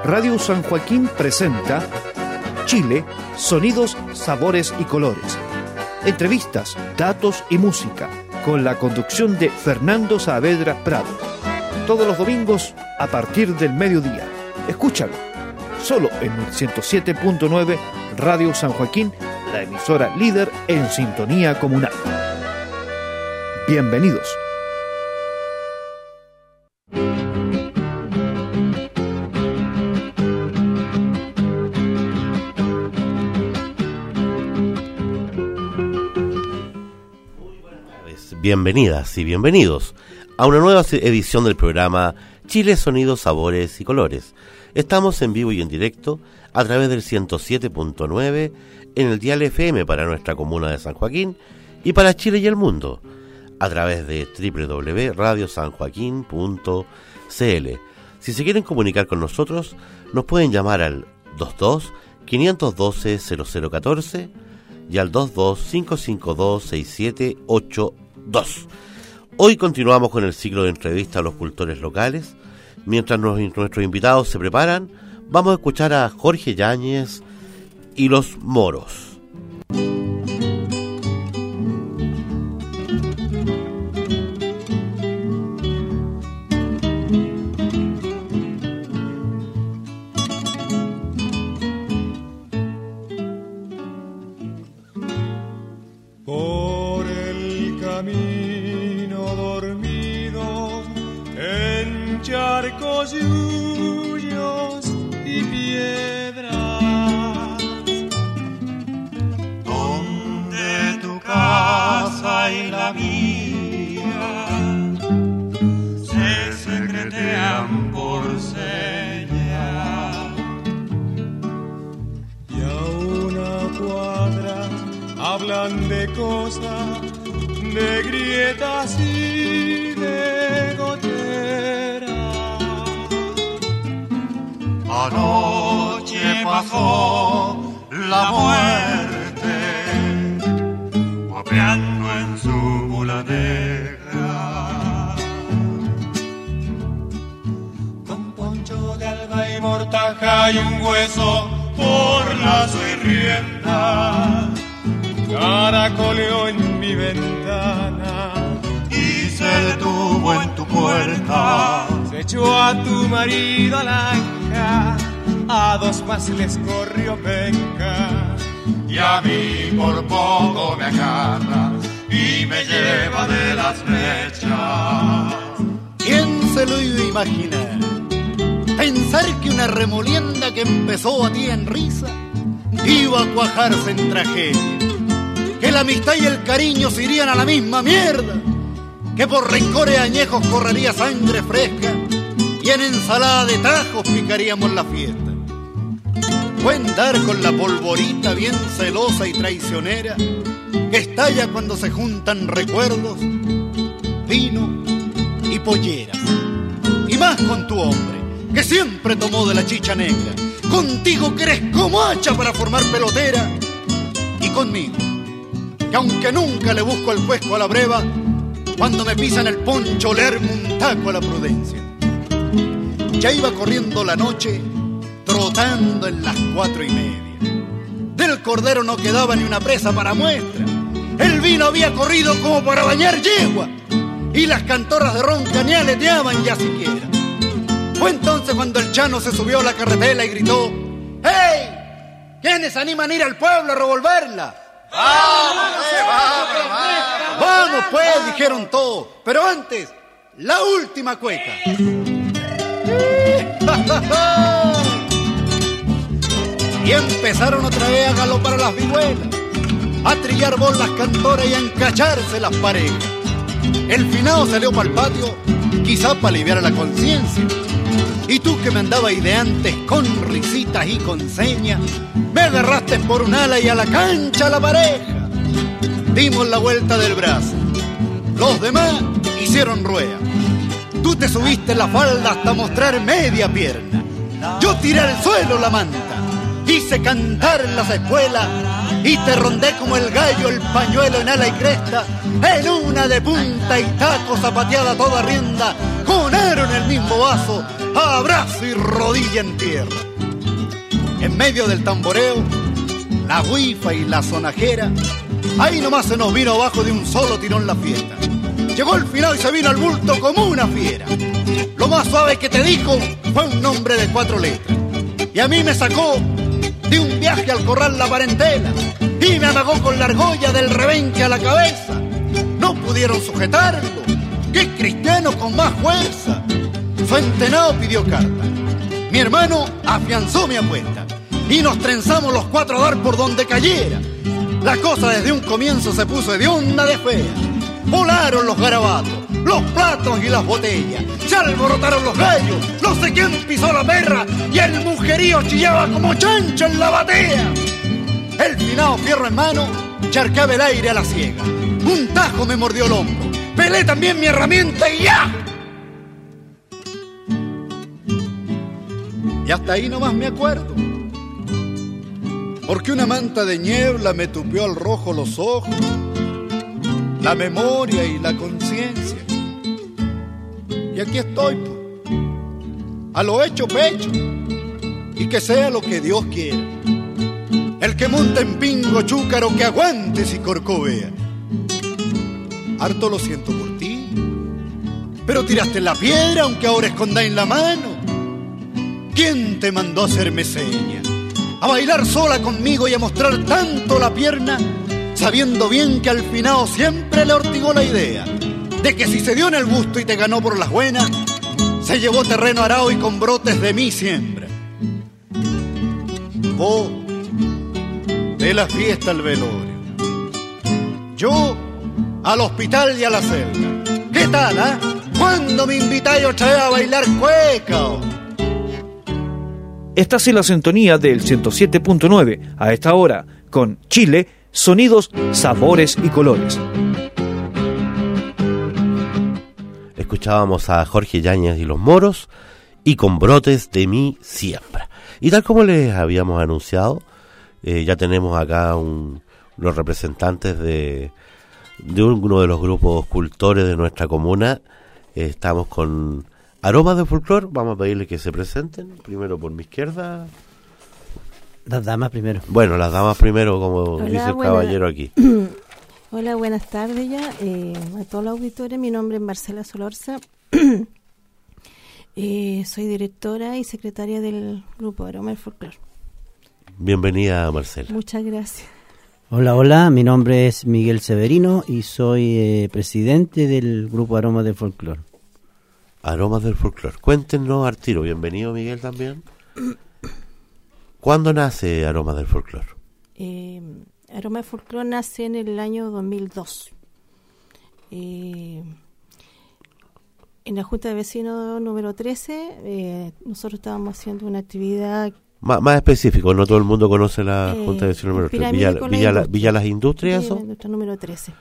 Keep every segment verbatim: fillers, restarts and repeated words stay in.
Radio San Joaquín presenta Chile, sonidos, sabores y colores. Entrevistas, datos y música, con la conducción de Fernando Saavedra Prado. Todos los domingos a partir del mediodía. Escúchalo, solo en el ciento siete punto nueve Radio San Joaquín, la emisora líder en sintonía comunal. Bienvenidos. Bienvenidas y bienvenidos a una nueva edición del programa Chile, Sonidos, Sabores y Colores. Estamos en vivo y en directo a través del ciento siete punto nueve en el dial F M para nuestra comuna de San Joaquín y para Chile y el mundo a través de doble u doble u doble u punto radio san joaquín punto c l. Si se quieren comunicar con nosotros, nos pueden llamar al dos dos, cinco uno dos, cero cero uno cuatro y al dos dos, cinco cinco dos, seis siete ocho dos. Hoy continuamos con el ciclo de entrevistas a los cultores locales. Mientras nos, nuestros invitados se preparan, vamos a escuchar a Jorge Yáñez y los Moros. Charcos, yuyos y piedras, donde tu casa y la mía se secretean por señas, y a una cuadra hablan de cosas, de grietas y de goteras. Anoche pasó la muerte, guapeando en su mula negra. Con poncho de alba y mortaja y un hueso por lazo y rienda, caracoleó en mi ventana y se detuvo en tu puerta. Se echó a tu marido a la anca, a dos más les corrió penca, y a mí por poco me agarra y me lleva de las flechas. ¿Quién se lo iba a imaginar? Pensar que una remolienda que empezó a ti en risa iba a cuajarse en tragedia, que la amistad y el cariño se irían a la misma mierda, que por rencores añejos correría sangre fresca y en ensalada de tajos picaríamos la fiesta. Fue andar con la polvorita bien celosa y traicionera que estalla cuando se juntan recuerdos, vino y polleras. Y más con tu hombre, que siempre tomó de la chicha negra, contigo que eres como hacha para formar pelotera, y conmigo, que aunque nunca le busco el cuesco a la breva, cuando me pisan el poncho le armo un taco a la prudencia. Ya iba corriendo la noche, trotando en las cuatro y media. Del cordero no quedaba ni una presa para muestra. El vino había corrido como para bañar yegua, y las cantoras de ron que ni aleteaban ya siquiera. Fue entonces cuando el Chano se subió a la carretela y gritó: ¡Hey! ¿Quiénes animan a ir al pueblo a revolverla? ¡Vamos, pues, vamos, vamos! ¡Vamos, pues! Dijeron todos. Pero antes, la última cueca. Y empezaron otra vez a galopar a las vihuelas, a trillar bolas cantoras y a encacharse las parejas. El finado salió para el patio, quizá para aliviar a la conciencia. Y tú que me andabas ideantes con risitas y con señas, me agarraste por un ala y a la cancha a la pareja. Dimos la vuelta del brazo, los demás hicieron rueda. Tú te subiste la falda hasta mostrar media pierna. Yo tiré al suelo la manta, hice cantar en las espuelas y te rondé como el gallo el pañuelo en ala y cresta, en una de punta y taco zapateada toda rienda, con aro en el mismo vaso, abrazo y rodilla en tierra. En medio del tamboreo, la guifa y la sonajera, ahí nomás se nos vino abajo de un solo tirón la fiesta. Llegó el final y se vino al bulto como una fiera. Lo más suave que te dijo fue un nombre de cuatro letras. Y a mí me sacó de un viaje al corral la parentela y me amagó con la argolla del rebenque a la cabeza. No pudieron sujetarlo, qué cristiano con más fuerza. Su entenado pidió carta, mi hermano afianzó mi apuesta y nos trenzamos los cuatro a dar por donde cayera. La cosa desde un comienzo se puso de onda de fea. Volaron los garabatos, los platos y las botellas, se alborotaron los gallos, no sé quién pisó la perra y el mujerío chillaba como chancho en la batea. El finado fierro en mano charcaba el aire a la ciega. Un tajo me mordió el hombro, pelé también mi herramienta y ¡ya! Y hasta ahí nomás me acuerdo, porque una manta de niebla me tupió al rojo los ojos, la memoria y la conciencia. Y aquí estoy, pues, a lo hecho pecho, y que sea lo que Dios quiera. El que monta en pingo chúcaro que aguante si corcovea. Harto lo siento por ti, pero tiraste la piedra aunque ahora escondáis la mano. ¿Quién te mandó a hacerme seña? A bailar sola conmigo y a mostrar tanto la pierna, sabiendo bien que al finado siempre le ortigó la idea de que si se dio en el gusto y te ganó por las buenas, se llevó terreno arado y con brotes de mi siembra. Vos, de la fiesta al velorio, yo al hospital y a la celda. ¿Qué tal, ah? ¿eh? ¿Cuándo me invitáis otra vez a bailar cueca? Oh? Estás en la sintonía del ciento siete punto nueve, a esta hora, con Chile, sonidos, sabores y colores. Escuchábamos a Jorge Yáñez y los Moros, y con brotes de mi siembra. Y tal como les habíamos anunciado, eh, ya tenemos acá un, los representantes de, de uno de los grupos cultores de nuestra comuna. Eh, estamos con Aromas del Folclor. Vamos a pedirle que se presenten. Primero por mi izquierda. Las damas primero. Bueno, las damas primero, como Hola, dice el buena... caballero aquí. Hola, buenas tardes ya. Eh, a todos los auditores, mi nombre es Marcela Solorza. eh, soy directora y secretaria del grupo Aromas del Folclor. Bienvenida, Marcela. Muchas gracias. Hola, hola, mi nombre es Miguel Severino y soy eh, presidente del grupo Aromas del Folclor. Aromas del Folclor. Cuéntenos al tiro. Bienvenido, Miguel, también. ¿Cuándo nace Aromas del Folclor? Eh, Aromas del Folclor nace en el año dos mil dos. Eh, en la Junta de Vecinos número trece, eh, nosotros estábamos haciendo una actividad... Más, más específico, no todo el mundo conoce la eh, Junta de Vecinos número trece. Villa, Villa, la, Villa Las Industrias, ¿eso? Nuestro número trece.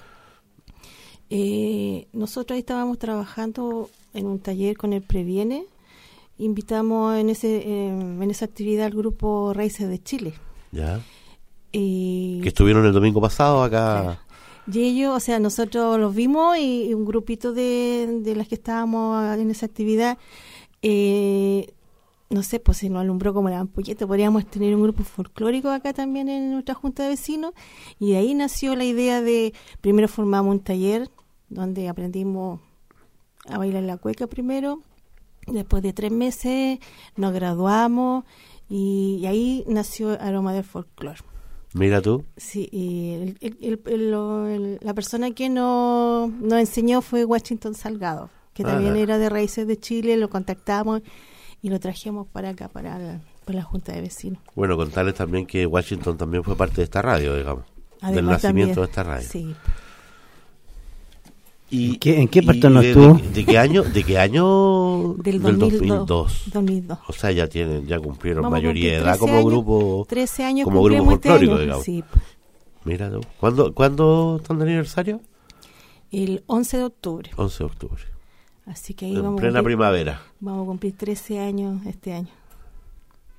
Eh, nosotros ahí estábamos trabajando en un taller con el Previene. Invitamos en ese eh, en esa actividad al grupo Raíces de Chile. Ya. Eh, que estuvieron el domingo pasado acá. Claro. Y ellos, o sea, nosotros los vimos y, y un grupito de, de las que estábamos en esa actividad, eh, no sé, pues se nos alumbró como la ampolleta. Podríamos tener un grupo folclórico acá también en nuestra Junta de Vecinos. Y de ahí nació la idea de, primero formamos un taller donde aprendimos a bailar la cueca primero. Después de tres meses nos graduamos y, y ahí nació Aroma del Folclor. Mira tú. Sí, y el, el, el, el, el, la persona que nos, nos enseñó fue Washington Salgado, que también ah. era de Raíces de Chile. Lo contactamos y lo trajimos para acá, para la, para la Junta de Vecinos. Bueno, contarles también que Washington también fue parte de esta radio, digamos, Además, del nacimiento también, de esta radio. Sí. ¿Y, ¿En qué, en qué parte no estuvo? De, de qué año? ¿De qué año? Del, Del dos mil dos. dos mil dos. O sea, ya tienen, ya cumplieron Vamos mayoría de edad trece como años, grupo, trece años como grupo folclórico, este digamos. Sí. Mira tú. ¿Cuándo, ¿Cuándo están de aniversario? El once de octubre. once de octubre. Así que ahí en vamos plena a cumplir, primavera. Vamos a cumplir trece años este año.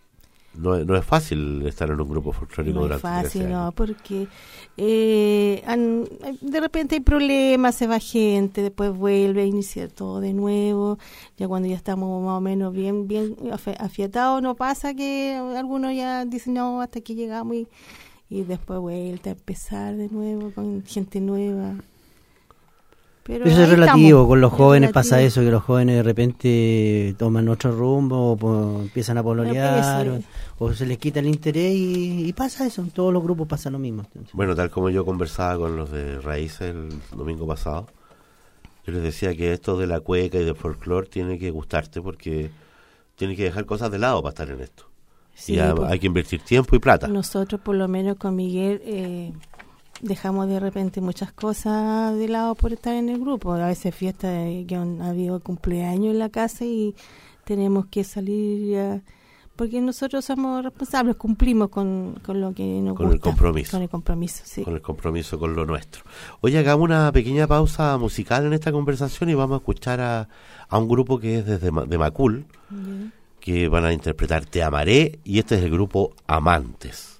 no, no es fácil estar en un grupo folclórico No es durante fácil, trece años. no, porque eh, han- de repente hay problemas, se va gente, después vuelve a iniciar todo de nuevo. Ya cuando ya estamos más o menos bien bien afi- afiatados, no pasa que algunos ya dicen, no, hasta aquí llegamos y, y después vuelta a empezar de nuevo con gente nueva. Pero Eso es ahí relativo, estamos. con los Es jóvenes pasa relativo. eso, que los jóvenes de repente toman otro rumbo, o po- empiezan a pololear, Pero, o, o se les quita el interés y, y pasa eso, en todos los grupos pasa lo mismo. Entonces, Bueno, tal como yo conversaba con los de Raíces el domingo pasado, yo les decía que esto de la cueca y del folclore tiene que gustarte porque tienes que dejar cosas de lado para estar en esto. Sí, y ya pues, hay que invertir tiempo y plata. nosotros por lo menos con Miguel eh, dejamos de repente muchas cosas de lado por estar en el grupo. A veces fiestas eh, que han habido cumpleaños en la casa y tenemos que salir a- porque nosotros somos responsables, cumplimos con, con lo que nos Con el gusta. compromiso. Con el compromiso, sí. Con el compromiso con lo nuestro. Oye, hagamos una pequeña pausa musical en esta conversación y vamos a escuchar a, a un grupo que es desde Ma- de Macul, Ya. que van a interpretar Te Amaré, y este es el grupo Amantes.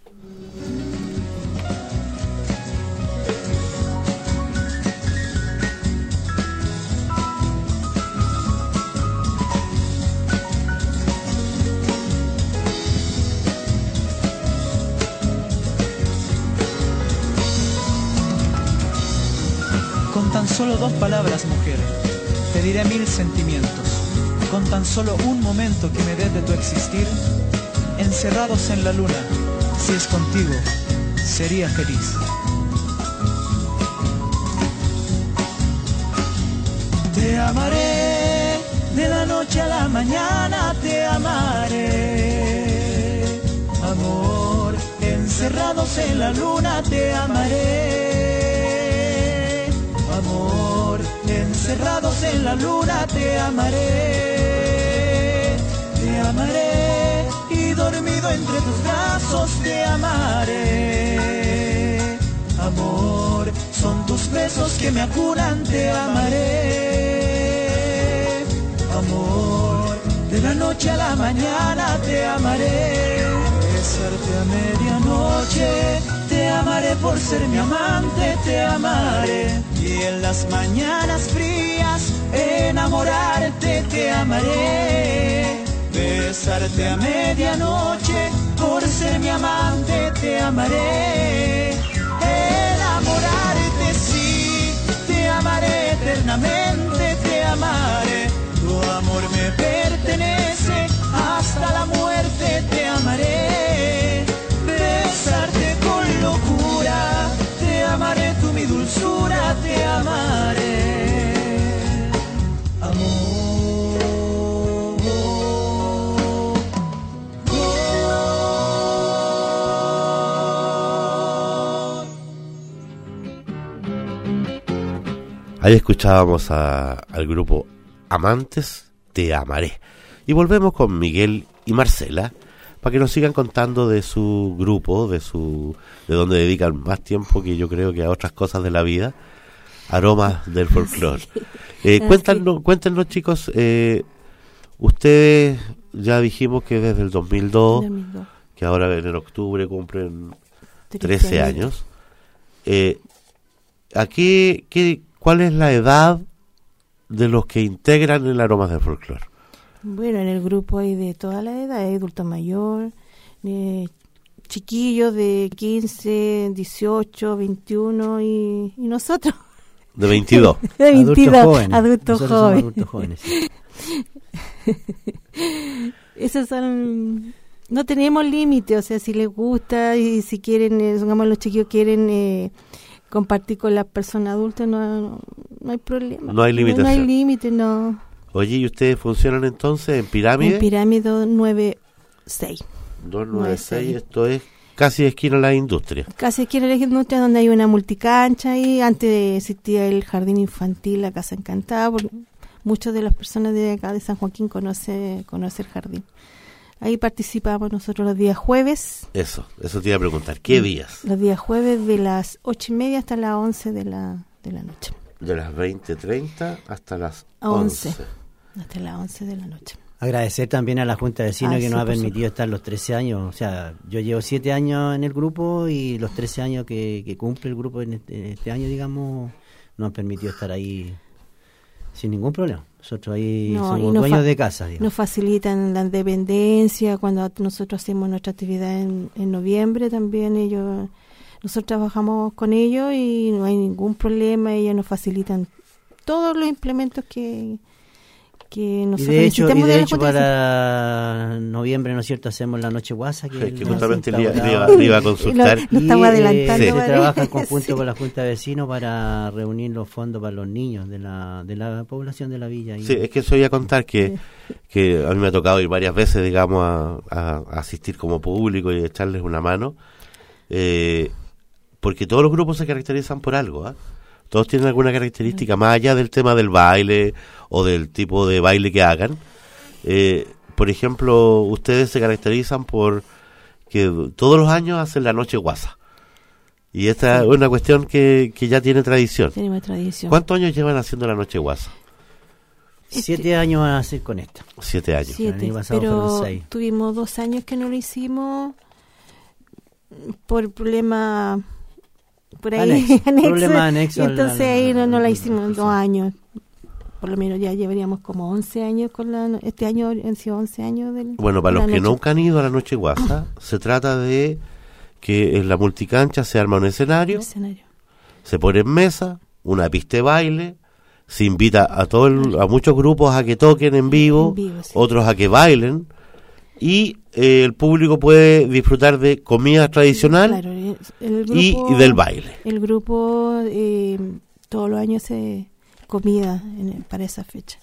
Con tan solo dos palabras, mujer, te diré mil sentimientos. Con tan solo un momento que me des de tu existir, encerrados en la luna, si es contigo, sería feliz. Te amaré, de la noche a la mañana te amaré. Amor, encerrados en la luna te amaré. Amor, encerrados en la luna te amaré. Te amaré y dormido entre tus brazos te amaré. Amor, son tus besos que me acunan, te amaré. Amor, de la noche a la mañana te amaré. Besarte a medianoche, te amaré por ser mi amante, te amaré. Y en las mañanas frías, enamorarte, te amaré. Besarte a medianoche, por ser mi amante, te amaré. Enamorarte, sí, te amaré eternamente, te amaré. Tu amor me pertenece, hasta la muerte te amaré. Besarte con locura, te amaré, tú mi dulzura, te amaré. Amor. Ahí escuchábamos a- al grupo Amantes, Te Amaré. Y volvemos con Miguel y Marcela para que nos sigan contando de su grupo, de su de donde dedican más tiempo que yo creo que a otras cosas de la vida, Aromas del Folclore. Eh, Ah, cuéntanos, cuéntenos, chicos, eh, ustedes ya dijimos que desde el dos mil dos, dos mil dos. que ahora en octubre cumplen trece trece años. Eh, aquí, ¿qué, ¿cuál es la edad de los que integran el Aromas del Folclore? Bueno, en el grupo hay de toda la edad, hay adulto mayor, eh, chiquillos de quince, dieciocho, veintiuno y, y nosotros. De veintidós. De adultos veintidós, jóvenes. adultos Nosotros somos jóvenes. adultos jóvenes, sí. Esos son, no tenemos límite, o sea, si les gusta y si quieren, eh, digamos, los chiquillos quieren eh, compartir con las personas adultas, no, no, no hay problema. No hay No, hay limitación. límite, no. Oye, ¿y ustedes funcionan entonces en pirámide? En pirámide nueve seis. dos nueve seis, nueve seis. esto es casi esquina de la industria. Casi quiero elegir industria donde hay una multicancha y antes existía el jardín infantil, la Casa Encantada. Por, muchas de las personas de acá de San Joaquín conoce, conoce el jardín. Ahí participamos nosotros los días jueves. Eso, eso te iba a preguntar. ¿Qué días? Los días jueves de las ocho y media hasta las once de la, de la noche. De las veinte treinta hasta las A once. once. Hasta las once de la noche. Agradecer también a la Junta de Vecinos Ah, que sí, nos ha por permitido estar los trece años. O sea, yo llevo siete años en el grupo y los trece años que, que cumple el grupo en este, en este año, digamos, nos han permitido estar ahí sin ningún problema. Nosotros ahí No, y somos nos dueños fa- de casa, digamos. Nos facilitan la independencia cuando nosotros hacemos nuestra actividad en, en noviembre también ellos, nosotros trabajamos con ellos y no hay ningún problema, ellos nos facilitan todos los implementos que, que Y nosotros de hecho, y necesitamos de la hecho Junta de Vecinos. para noviembre, ¿no es cierto?, hacemos la Noche Guasa. Que, Que, es que la- justamente está le, iba- le iba, grabada. le iba a consultar. Lo- Nos estamos Y, eh, adelantando, se parece. trabaja en conjunto Sí. con la Junta de Vecinos para reunir los fondos para los niños de la, de la población de la villa. Y- Sí, es que eso iba a contar que, que a mí me ha tocado ir varias veces, digamos, a, a- a asistir como público y echarles una mano, eh, porque todos los grupos se caracterizan por algo, ¿ah? Todos tienen alguna característica, más allá del tema del baile o del tipo de baile que hagan. Eh, por ejemplo, ustedes se caracterizan por que todos los años hacen la Noche Guasa. Y esta es una cuestión que, que ya tiene tradición. Tenemos tradición. ¿Cuántos años llevan haciendo la Noche Guasa? Siete años van a hacer con esta. Siete años. Siete, El año pasado pero fueron seis. tuvimos dos años que no lo hicimos por problema por ahí Anexo, anexo, problema anexo y al- entonces al- ahí no, no la al- hicimos en dos años, por lo menos ya llevaríamos como once años con la, este año han sido once años del, Bueno, para de los la que noche. nunca han ido a la Noche Guasa, se trata de que en la multicancha se arma un escenario, Escenario. se pone en mesa, una pista de baile, se invita a todo el- a muchos grupos a que toquen en vivo, En vivo, sí. otros a que bailen, y eh, el público puede disfrutar de comida tradicional Claro, el, el y, grupo, y del baile. el grupo eh, todos los años hace comida en- para esa fecha.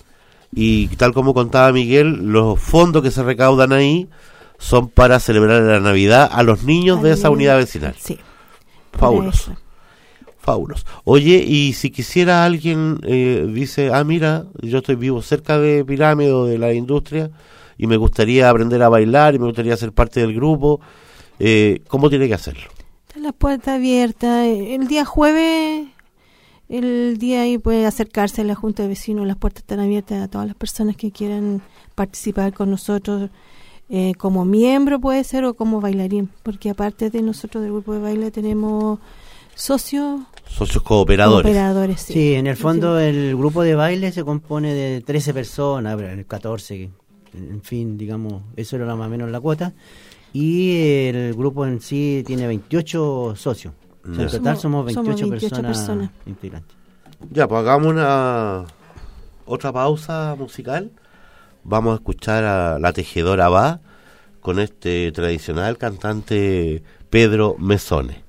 Y tal como contaba Miguel, los fondos que se recaudan ahí son para celebrar la Navidad a los niños de esa Al- unidad vecinal. Sí. para Fabuloso. eso. Fabuloso. Oye, y si quisiera alguien, eh, dice, ah, mira, yo estoy vivo cerca de Pirámide o de la industria y me gustaría aprender a bailar y me gustaría ser parte del grupo, eh, ¿cómo tiene que hacerlo? Está la puerta abierta. El día jueves, el día ahí puede acercarse a la Junta de Vecinos. Las puertas están abiertas a todas las personas que quieran participar con nosotros. Eh, como miembro puede ser o como bailarín, porque aparte de nosotros del grupo de baile tenemos socios Socios cooperadores. operadores. Sí. Sí, en el fondo el grupo de baile se compone de trece personas, pero catorce, en fin, digamos, eso era más o menos la cuota. Y el grupo en sí tiene veintiocho socios. O sea, en Ya. total somos Somos- somos veintiocho, veintiocho personas, personas. integrantes. Ya, pues hagamos una otra pausa musical. Vamos a escuchar a La Tejedora Va con este tradicional cantante Pedro Mesone.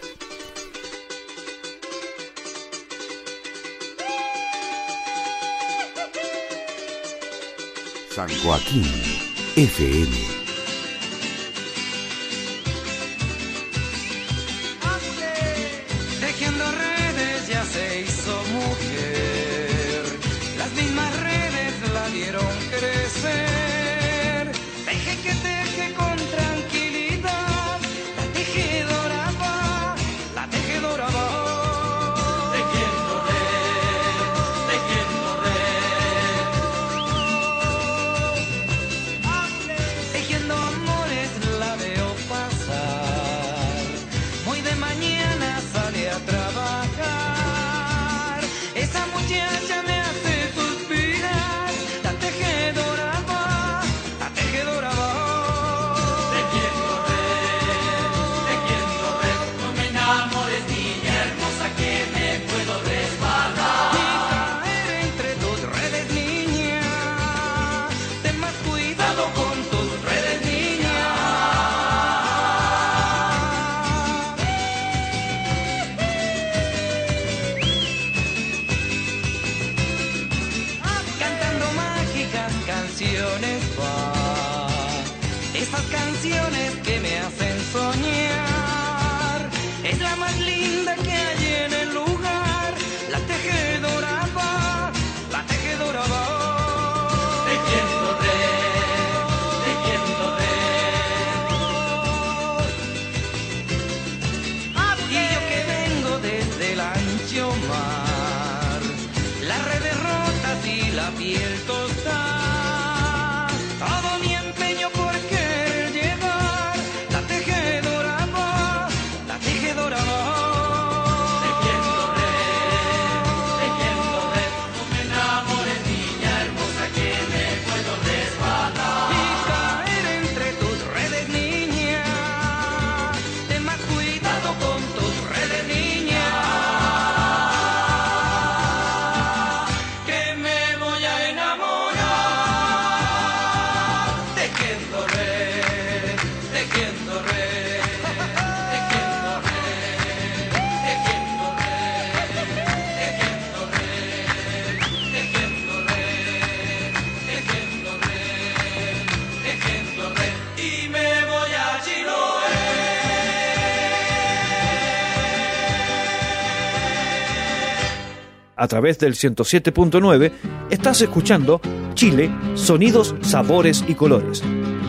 San Joaquín F M. Tejiendo redes ya se hizo mujer, las mismas redes la vieron crecer. Teje que teje con tranquilidad, la tejedora va, la tejedora va. Tejiendo red, tejiendo red. Tejiendo amores la veo pasar, muy de mañana sale a trabajar. Esa muchacha me hace suspirar, la tejedora va, la tejedora va. Tejiendo red, tejiendo red, no me enamores niña hermosa que me puedo resbalar. Y caer entre tus redes niña, ten más cuidado con tus redes niña. Cantando mágicas canciones va, esas canciones que me hacen soñar. Es la más linda que hay en el lugar, la tejedora va, la tejedora va. Tejiendo red, tejiendo red. Y yo que vengo desde el ancho mar, las redes rotas y la piel tostada, A través del ciento siete punto nueve estás escuchando Chile, Sonidos, Sabores y Colores.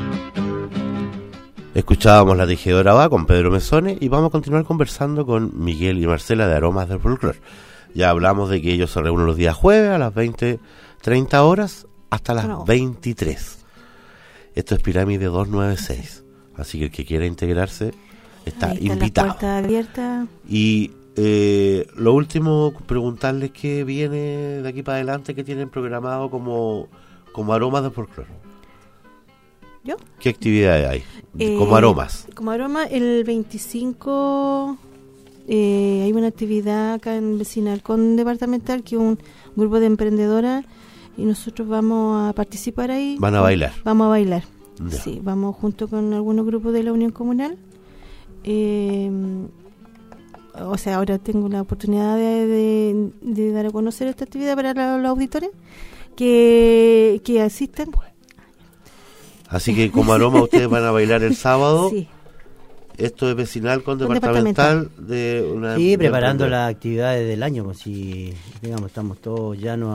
Escuchábamos La Tejedora Va con Pedro Mesone y vamos a continuar conversando con Miguel y Marcela de Aromas del Folclore. Ya hablamos de que ellos se reúnen los días jueves a las veinte, treinta horas hasta las no. veintitrés. Esto es Pirámide doscientos noventa y seis, así que el que quiera integrarse está, está invitado. La puerta abierta. Y eh, lo último, preguntarles qué viene de aquí para adelante, que tienen programado como, como Aromas del Folclore. ¿Yo? ¿Qué actividades hay? Eh, como aromas. Como aroma, el veinticinco eh, hay una actividad acá en Vecinal con Departamental, que es un grupo de emprendedoras, y nosotros vamos a participar ahí. ¿Van a bailar? Vamos a bailar, ya. Sí, vamos junto con algunos grupos de la Unión Comunal. Eh, o sea, ahora tengo la oportunidad de, de, de dar a conocer esta actividad para los, los auditores que, que asistan. Así que como aroma ustedes van a bailar el sábado. Sí. Esto es Vecinal con, con departamental, departamental de una sí, de preparando de las actividades del año, pues si digamos estamos todos llanos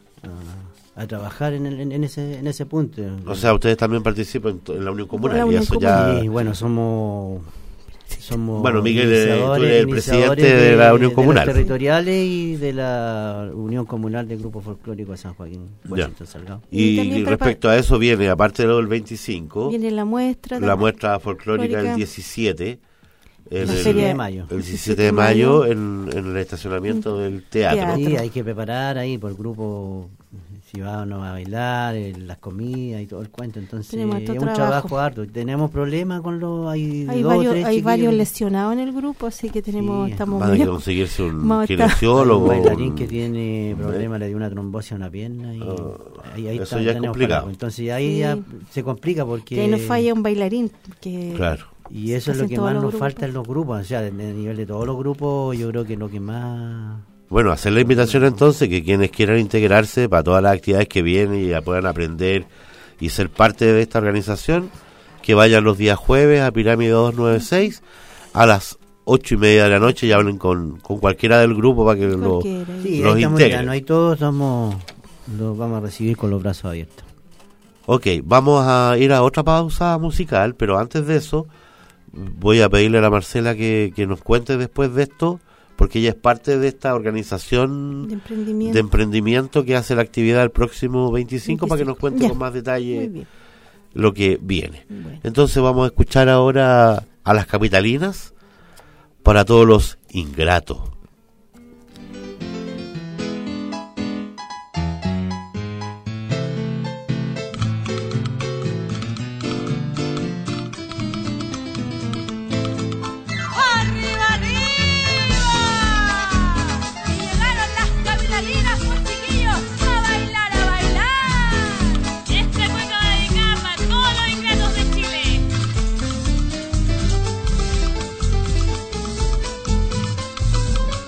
a, a, a trabajar en, el, en ese en ese punto. O sea, ustedes también participan en, en la Unión Comunal la Unión y eso Comunal. ya. Sí, bueno, somos somos bueno, Miguel, tú eres el presidente de, de la Unión Comunal. De los territoriales y de la Unión Comunal del Grupo Folclórico de San Joaquín, Washington Salgado. Y, y respecto a eso viene, aparte de lo del veinticinco, viene la muestra. La muestra folclórica el diecisiete. El, el diecisiete de mayo. El diecisiete de mayo en, en el estacionamiento del teatro. teatro. Sí, hay que preparar ahí por grupo, si va o no va a bailar, el, las comidas y todo el cuento. Entonces es un trabajo. trabajo harto. Tenemos problemas con los... Hay, hay, dos, varios, tres hay varios lesionados en el grupo, así que tenemos sí. estamos Van a conseguirse un kinesiólogo. Un bailarín que tiene problemas, le dio una trombosis a una pierna y uh, ahí, ahí eso está, ya es complicado. Entonces ahí sí. ya se complica porque... Que ahí nos falla un bailarín. Que claro. Y eso es lo que más nos grupos. falta en los grupos, o sea, a nivel de todos los grupos, yo creo que lo que más... Bueno, hacer la invitación entonces, que quienes quieran integrarse para todas las actividades que vienen y ya puedan aprender y ser parte de esta organización, que vayan los días jueves a Pirámide doscientos noventa y seis a las ocho y media de la noche y hablen con, con cualquiera del grupo para que lo, sí, los integren. No hay todos, somos, los vamos a recibir con los brazos abiertos. Ok, vamos a ir a otra pausa musical, pero antes de eso voy a pedirle a la Marcela que, que nos cuente después de esto, porque ella es parte de esta organización de emprendimiento, de emprendimiento que hace la actividad el próximo veinticinco, veinticinco. Para que nos cuente ya. con más detalle lo que viene. Bueno. Entonces vamos a escuchar ahora a Las Capitalinas, para todos los ingratos. Thank you.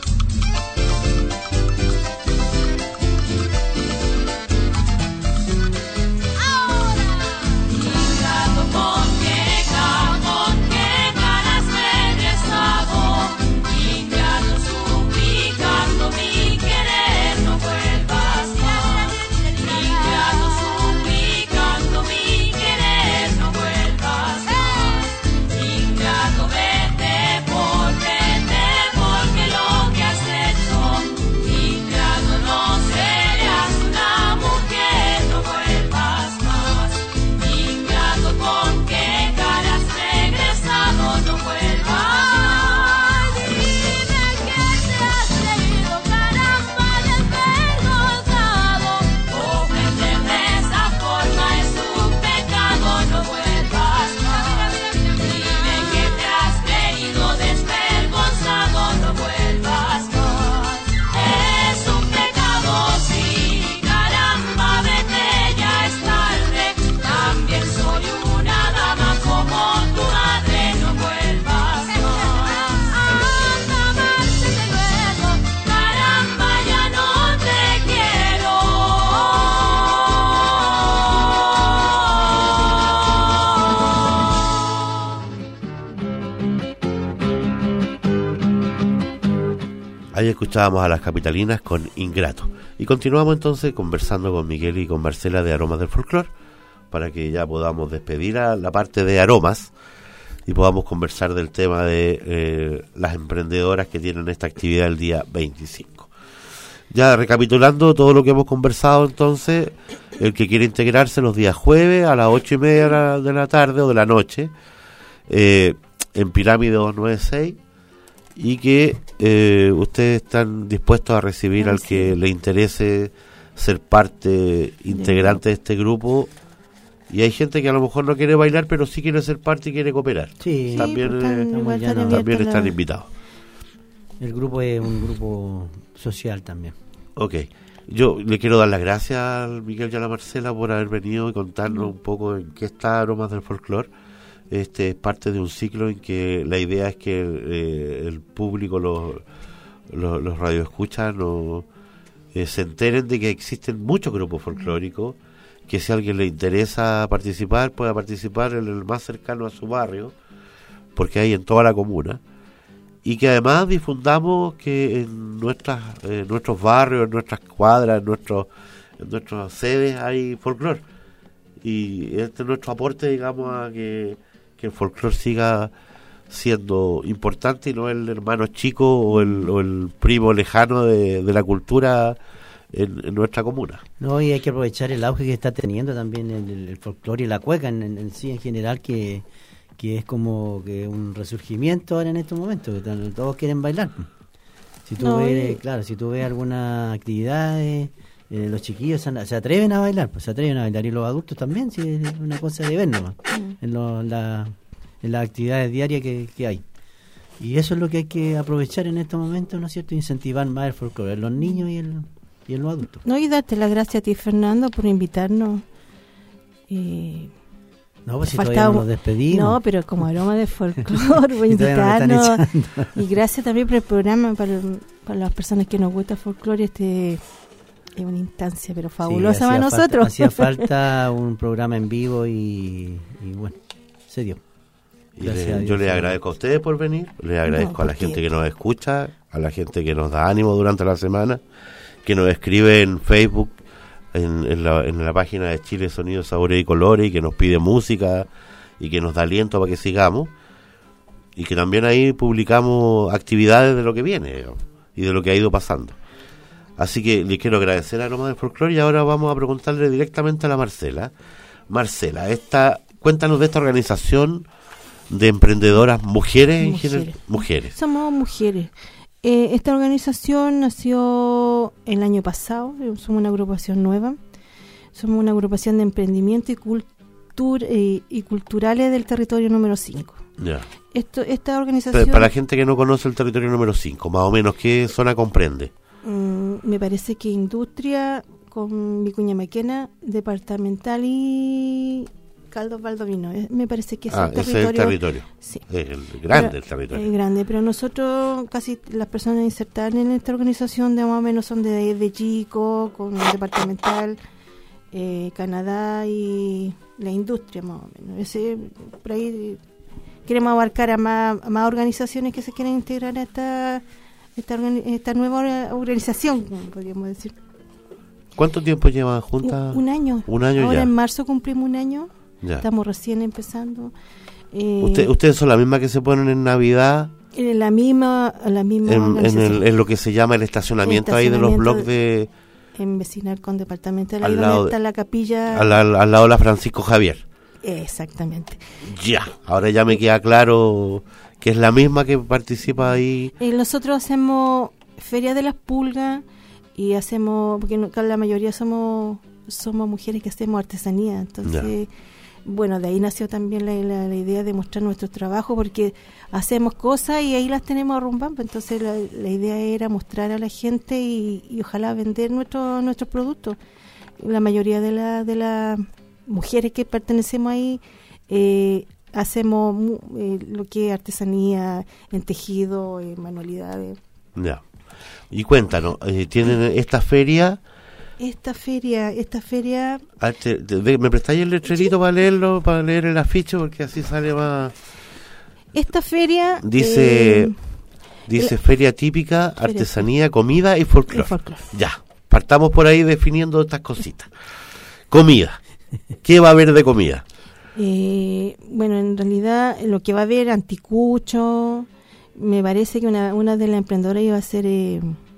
Ahí escuchábamos a las Capitalinas con Ingrato. Y continuamos entonces conversando con Miguel y con Marcela de Aromas del Folclor, para que ya podamos despedir a la parte de aromas y podamos conversar del tema de eh, las emprendedoras que tienen esta actividad el día veinticinco. Ya recapitulando todo lo que hemos conversado, entonces, el que quiere integrarse los días jueves a las ocho y media de la, de la tarde o de la noche, eh, en Pirámide doscientos noventa y seis, y que eh, ustedes están dispuestos a recibir al que le interese ser parte integrante de este grupo. Y hay gente que a lo mejor no quiere bailar, pero sí quiere ser parte y quiere cooperar. Sí, también sí, pues están, eh, están, también la... están invitados. El grupo es un grupo social también. Ok. Yo le quiero dar las gracias al Miguel y a la Marcela por haber venido y contarnos un poco en qué está Aromas del Folclor. Este es parte de un ciclo en que la idea es que eh, el público, los, los, los radioescuchas, no, eh, se enteren de que existen muchos grupos folclóricos, que si a alguien le interesa participar, pueda participar en el más cercano a su barrio, porque hay en toda la comuna, y que además difundamos que en nuestras en nuestros barrios, en nuestras cuadras, en nuestros en nuestras sedes hay folclor, y este es nuestro aporte, digamos, a que, que el folclor siga siendo importante y no el hermano chico o el, o el primo lejano de, de la cultura en, en nuestra comuna. No, y hay que aprovechar el auge que está teniendo también el, el folclore y la cueca en, en, en sí en general, que que es como que un resurgimiento ahora en estos momentos, que todos quieren bailar. Si tú no, ves, y... claro, si tú ves algunas actividades, eh, los chiquillos se, se atreven a bailar, pues se atreven a bailar, y los adultos también, si es una cosa de ver nomás, mm. en, lo, la, en las actividades diarias que, que hay. Y eso es lo que hay que aprovechar en estos momentos, ¿no es cierto? Incentivar más el folclore, los niños y, el, y en los adultos. No, y darte las gracias a ti, Fernando, por invitarnos. Y... No, pues si todavía no nos despedimos. No, pero como Aroma de Folclor, voy a invitarnos. Y gracias también por el programa, para, para las personas que nos gusta el folclore. Este es una instancia, pero fabulosa sí, para falta, nosotros. Hacía falta un programa en vivo y, y bueno, se dio. Y le, yo les agradezco a ustedes por venir, les agradezco no, a la gente que nos escucha, a la gente que nos da ánimo durante la semana, que nos escribe en Facebook, En, en, la, en la página de Chile Sonidos, Sabores y Colores, y que nos pide música y que nos da aliento para que sigamos, y que también ahí publicamos actividades de lo que viene, digamos, y de lo que ha ido pasando. Así que les quiero agradecer a Aromas del Folclor, y ahora vamos a preguntarle directamente a la Marcela. Marcela, esta, cuéntanos de esta organización de emprendedoras mujeres, mujeres. en general. Mujeres. Somos mujeres. Eh, esta organización nació el año pasado, somos una agrupación nueva, somos una agrupación de emprendimiento y, cultura, eh, y culturales del territorio número cinco. Ya. Esto, esta organización... Para la gente que no conoce el territorio número cinco, más o menos, ¿qué zona comprende? Mm, me parece que industria con Vicuña Maquena, departamental y... Caldos Baldovino, eh, me parece que es ah, el territorio. Es el territorio. Sí. Es el grande pero, el territorio. Es grande, pero nosotros, casi las personas insertadas en esta organización, de más o menos son de, de Chico, con el departamental, eh, Canadá y la industria, más o menos. Ese, por ahí queremos abarcar a más, a más organizaciones que se quieren integrar a esta, esta, esta nueva organización, podríamos decir. ¿Cuánto tiempo llevan juntas? Un, un año. Un año Ahora ya. En marzo cumplimos un año. Ya. Estamos recién empezando. Eh, ¿Usted, ¿Ustedes son las mismas que se ponen en Navidad? En la misma, la misma en, en, el, en lo que se llama el estacionamiento, el estacionamiento ahí de los blogs de... En vecinal con departamental, al ahí lado donde está de, la capilla... Al, al, al lado de la Francisco Javier. Exactamente. Ya, ahora ya me queda claro que es la misma que participa ahí. Eh, nosotros hacemos Feria de las Pulgas y hacemos, porque no, la mayoría somos somos mujeres que hacemos artesanía, entonces... Ya. Bueno, de ahí nació también la, la, la idea de mostrar nuestro trabajo, porque hacemos cosas y ahí las tenemos arrumbando. Entonces la, la idea era mostrar a la gente y, y ojalá vender nuestro, nuestros productos. La mayoría de las de las mujeres que pertenecemos ahí eh, hacemos eh, lo que es artesanía en tejido, en manualidades. Ya. Y cuéntanos, eh, ¿tienen esta feria? Esta feria, esta feria... Ah, te, te, ¿Me prestáis el letrerito para leerlo, para leer el afiche? Porque así sale más... Esta feria... Dice... Eh, Dice El- feria típica, Feria artesanía, comida y folclore. Y folclore. Ya, partamos por ahí definiendo estas cositas. Comida. ¿Qué va a haber de comida? Eh, bueno, en realidad lo que va a haber, anticucho, me parece que una, una de las emprendedoras iba a hacer eh,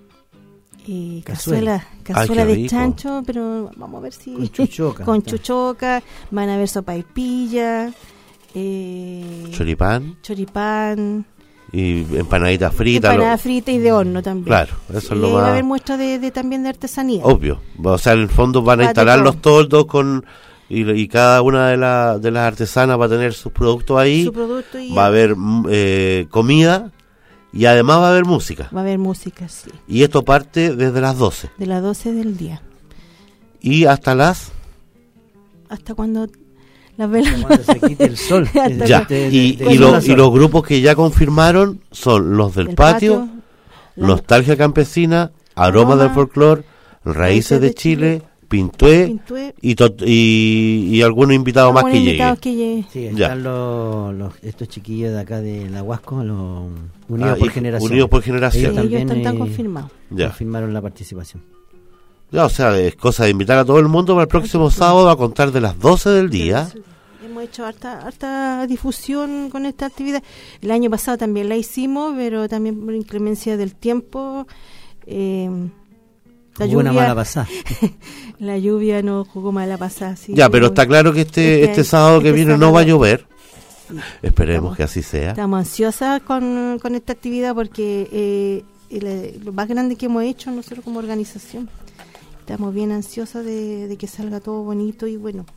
eh, Cazuela. cazuela, cazuela Ay, qué de rico. chancho, pero vamos a ver si... Con chuchoca. con chuchoca, van a haber sopaipilla, eh, Choripán choripán, y empanaditas fritas. empanada lo- frita y de horno también. Claro, eso es Y lo ahí va a más haber muestras de, de también de artesanía. obvio. O sea, en el fondo van a Va de instalar todo. los toldos con y, y cada una de, la- de las artesanas va a tener sus productos ahí. Su producto y Va a haber mm, eh, comida y además va a haber música. va a haber música, sí, Y esto parte desde las doce de las doce del día. y hasta las... Hasta cuando las velas... Cuando se quite el sol. Hasta De- Ya, de- de- y, de- y, de- lo- de- y los grupos que ya confirmaron son los del el patio, la- Nostalgia Campesina, Aroma Aroma, del Folclor, Raíces de Chile, Pintué, Pintué, y, to- y, y algunos invitados más algunos que invitados lleguen. que lleguen. Sí, Ya. están los, los- estos chiquillos de acá de la Huasco, los Unidos Ah, por y- Generación. Unidos por Generación. Ellos también, están tan eh, confirmados. Ya. Confirmaron la participación. Ya, o sea, es cosa de invitar a todo el mundo para el próximo sábado a contar de las doce del día. Hemos hecho harta, harta difusión con esta actividad. El año pasado también la hicimos, pero también por inclemencia del tiempo. Eh, la Hubo una lluvia, mala pasada. la lluvia nos jugó mala pasada. Sí, Ya, pero está claro que este, Este- este sábado que este viene no sábado- va a llover. sí. Esperemos Estamos- que así sea. Estamos ansiosas con, con esta actividad porque eh, el- lo más grande que hemos hecho nosotros como organización. Estamos bien ansiosas de, de que salga todo bonito y bueno.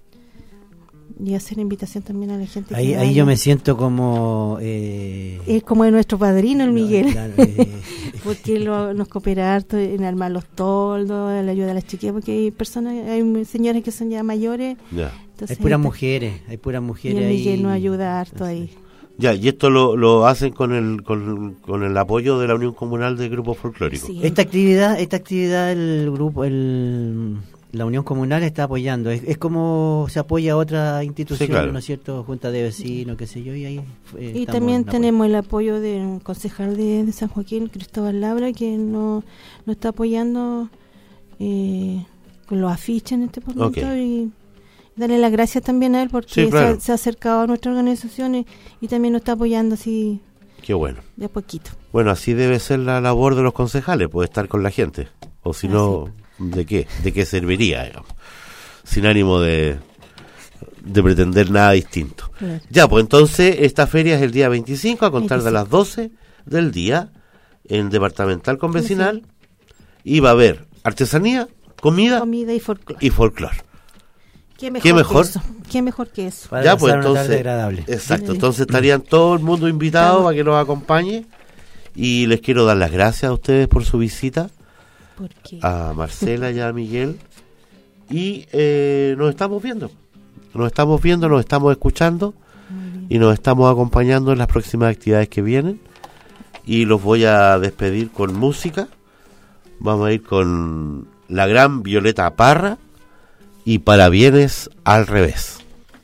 Y hacer invitación también a la gente. que Ahí, ahí vaya. yo me siento como... Eh, Es como de nuestro padrino, el no, Miguel. claro, eh, Porque él lo- nos coopera harto en armar los toldos, en la ayuda a las chiquillas, porque hay personas, hay señores que son ya mayores. Ya. Entonces hay puras esta- mujeres, hay puras Y mujeres el ahí. Miguel nos ayuda harto ahí. Ya, y esto lo, lo hacen con el, con, con el apoyo de la Unión Comunal de Grupos Folclóricos. Sí. Esta actividad, esta actividad el grupo, el, la Unión Comunal está apoyando. Es, es como se apoya a otra institución, Sí, claro. ¿no es cierto? Junta de vecinos, qué sé yo, y ahí eh, Y estamos también en apoyo. tenemos el apoyo del concejal de, de San Joaquín, Cristóbal Labra, que nos no está apoyando eh, con los afiches en este momento. Ok. Y darle las gracias también a él porque Sí, claro. se, ha, se ha acercado a nuestras organizaciones y también nos está apoyando así Qué bueno. de a poquito. Bueno, así debe ser la labor de los concejales, poder estar con la gente. O si no, ¿de qué? ¿De qué serviría? Digamos? Sin ánimo de, de pretender nada distinto. Claro. Ya, pues entonces esta feria es el día veinticinco a contar de veinticinco. las doce del día en Departamental Convencional y va a haber artesanía, comida Comida y folclore. y folclore. ¿Qué mejor? ¿Qué mejor? Que eso? ¿Qué mejor que eso? Para Ya, pues pasar una tarde entonces, agradable. exacto, entonces estarían todo el mundo invitado Estamos. para que los acompañe y les quiero dar las gracias a ustedes por su visita, Porque a Marcela y a Miguel, y eh, nos estamos viendo, nos estamos viendo, nos estamos escuchando y nos estamos acompañando en las próximas actividades que vienen y los voy a despedir con música. Vamos a ir con la gran Violeta Parra y Parabienes al revés.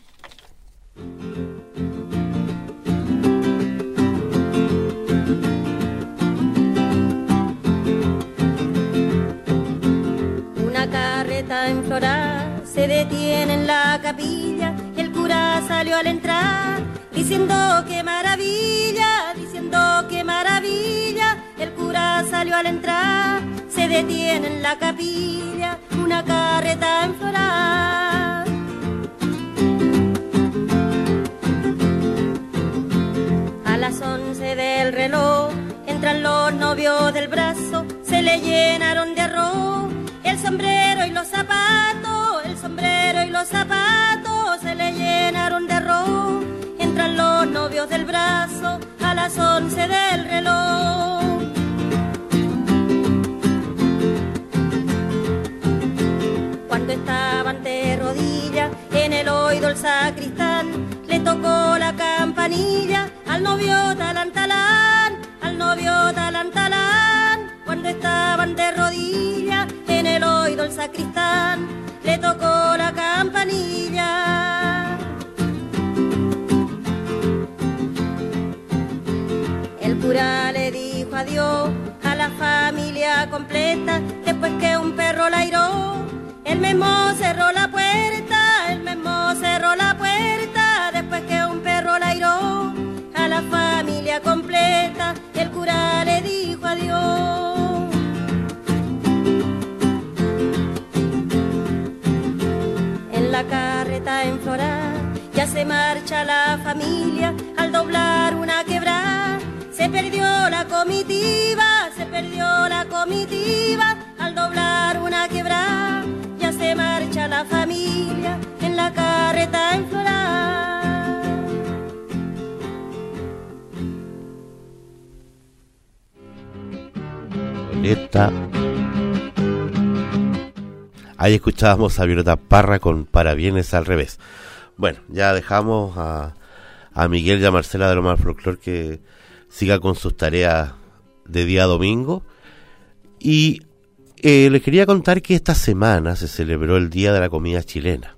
Una carreta en floral se detiene en la capilla y el cura salió al entrar diciendo qué maravilla, diciendo qué maravilla. El cura salió al entrar, se detiene en la capilla una carreta en floral. A las once del reloj entran los novios del brazo, se le llenaron de arroz el sombrero y los zapatos, el sombrero y los zapatos se le llenaron de arroz. Entran los novios del brazo a las once del reloj. Cuando estaban de rodillas en el oído el sacristán, le tocó la campanilla al novio talán talán, al novio talán talán. Cuando estaban de rodillas en el oído el sacristán, le tocó la campanilla. El cura le dijo adiós a la familia completa. Después que un perro la airó, él mismo cerró la puerta, él mismo cerró la puerta. Después que un perro la airó a la familia completa, el cura le dijo adiós. En la carreta en Floral ya se marcha la familia, al doblar una quebrada se perdió la comitiva, se perdió la comitiva, al doblar una quebrada ya se marcha la familia en la carreta en Floral. Violeta. Ahí escuchábamos a Violeta Parra con Parabienes al revés. Bueno, ya dejamos a, a Miguel y a Marcela de Loma del Folclor que siga con sus tareas de día domingo. Y eh, les quería contar que esta semana se celebró el Día de la Comida Chilena.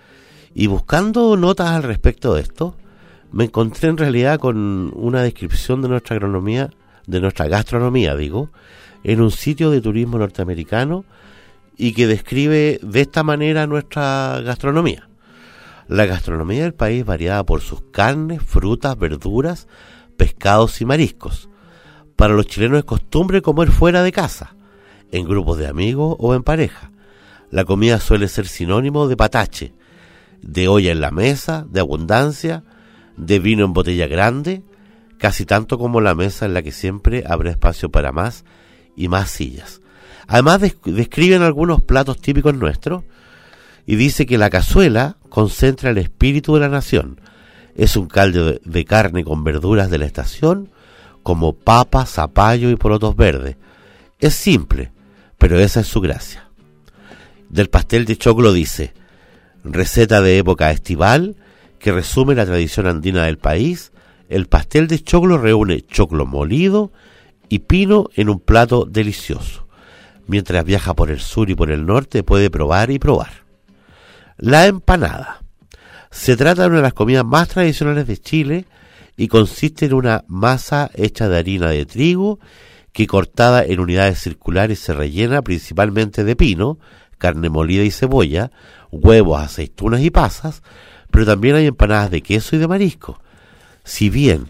Y buscando notas al respecto de esto, me encontré en realidad con una descripción de nuestra agronomía, de nuestra gastronomía, digo, en un sitio de turismo norteamericano y que describe de esta manera nuestra gastronomía. La gastronomía del país variada por sus carnes, frutas, verduras, pescados y mariscos. Para los chilenos es costumbre comer fuera de casa, en grupos de amigos o en pareja. La comida suele ser sinónimo de patache, de olla en la mesa, de abundancia, de vino en botella grande, casi tanto como la mesa en la que siempre habrá espacio para más y más sillas. Además describen algunos platos típicos nuestros y dice que la cazuela concentra el espíritu de la nación. Es un caldo de, de carne con verduras de la estación como papa, zapallo y porotos verdes. Es simple, pero esa es su gracia. Del pastel de choclo dice: receta de época estival que resume la tradición andina del país. El pastel de choclo reúne choclo molido y pino en un plato delicioso. Mientras viaja por el sur y por el norte puede probar y probar. La empanada. Se trata de una de las comidas más tradicionales de Chile y consiste en una masa hecha de harina de trigo que cortada en unidades circulares se rellena principalmente de pino, carne molida y cebolla, huevos, aceitunas y pasas, pero también hay empanadas de queso y de marisco. Si bien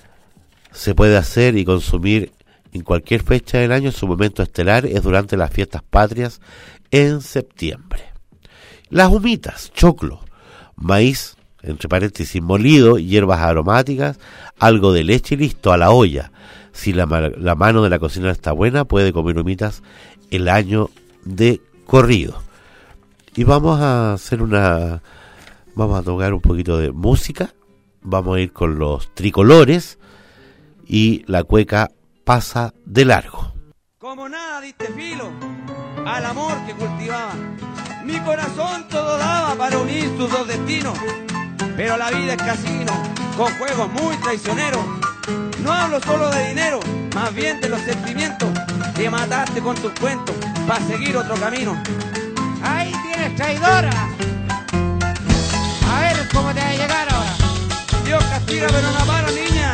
se puede hacer y consumir en cualquier fecha del año, su momento estelar es durante las fiestas patrias en septiembre. Las humitas, choclo, maíz, entre paréntesis molido, hierbas aromáticas, algo de leche y listo, a la olla. Si la, la mano de la cocinera está buena, puede comer humitas el año de corrido. Y vamos a hacer una... Vamos a tocar un poquito de música. Vamos a ir con los Tricolores y la cueca Pasa de largo. Como nada diste filo al amor que cultivaba. Mi corazón todo daba para unir tus dos destinos. Pero la vida es casino, con juegos muy traicioneros. No hablo solo de dinero, más bien de los sentimientos que mataste con tus cuentos para seguir otro camino. Ahí tienes, traidora. A ver cómo te va a llegar ahora. Dios castiga pero no para, niña.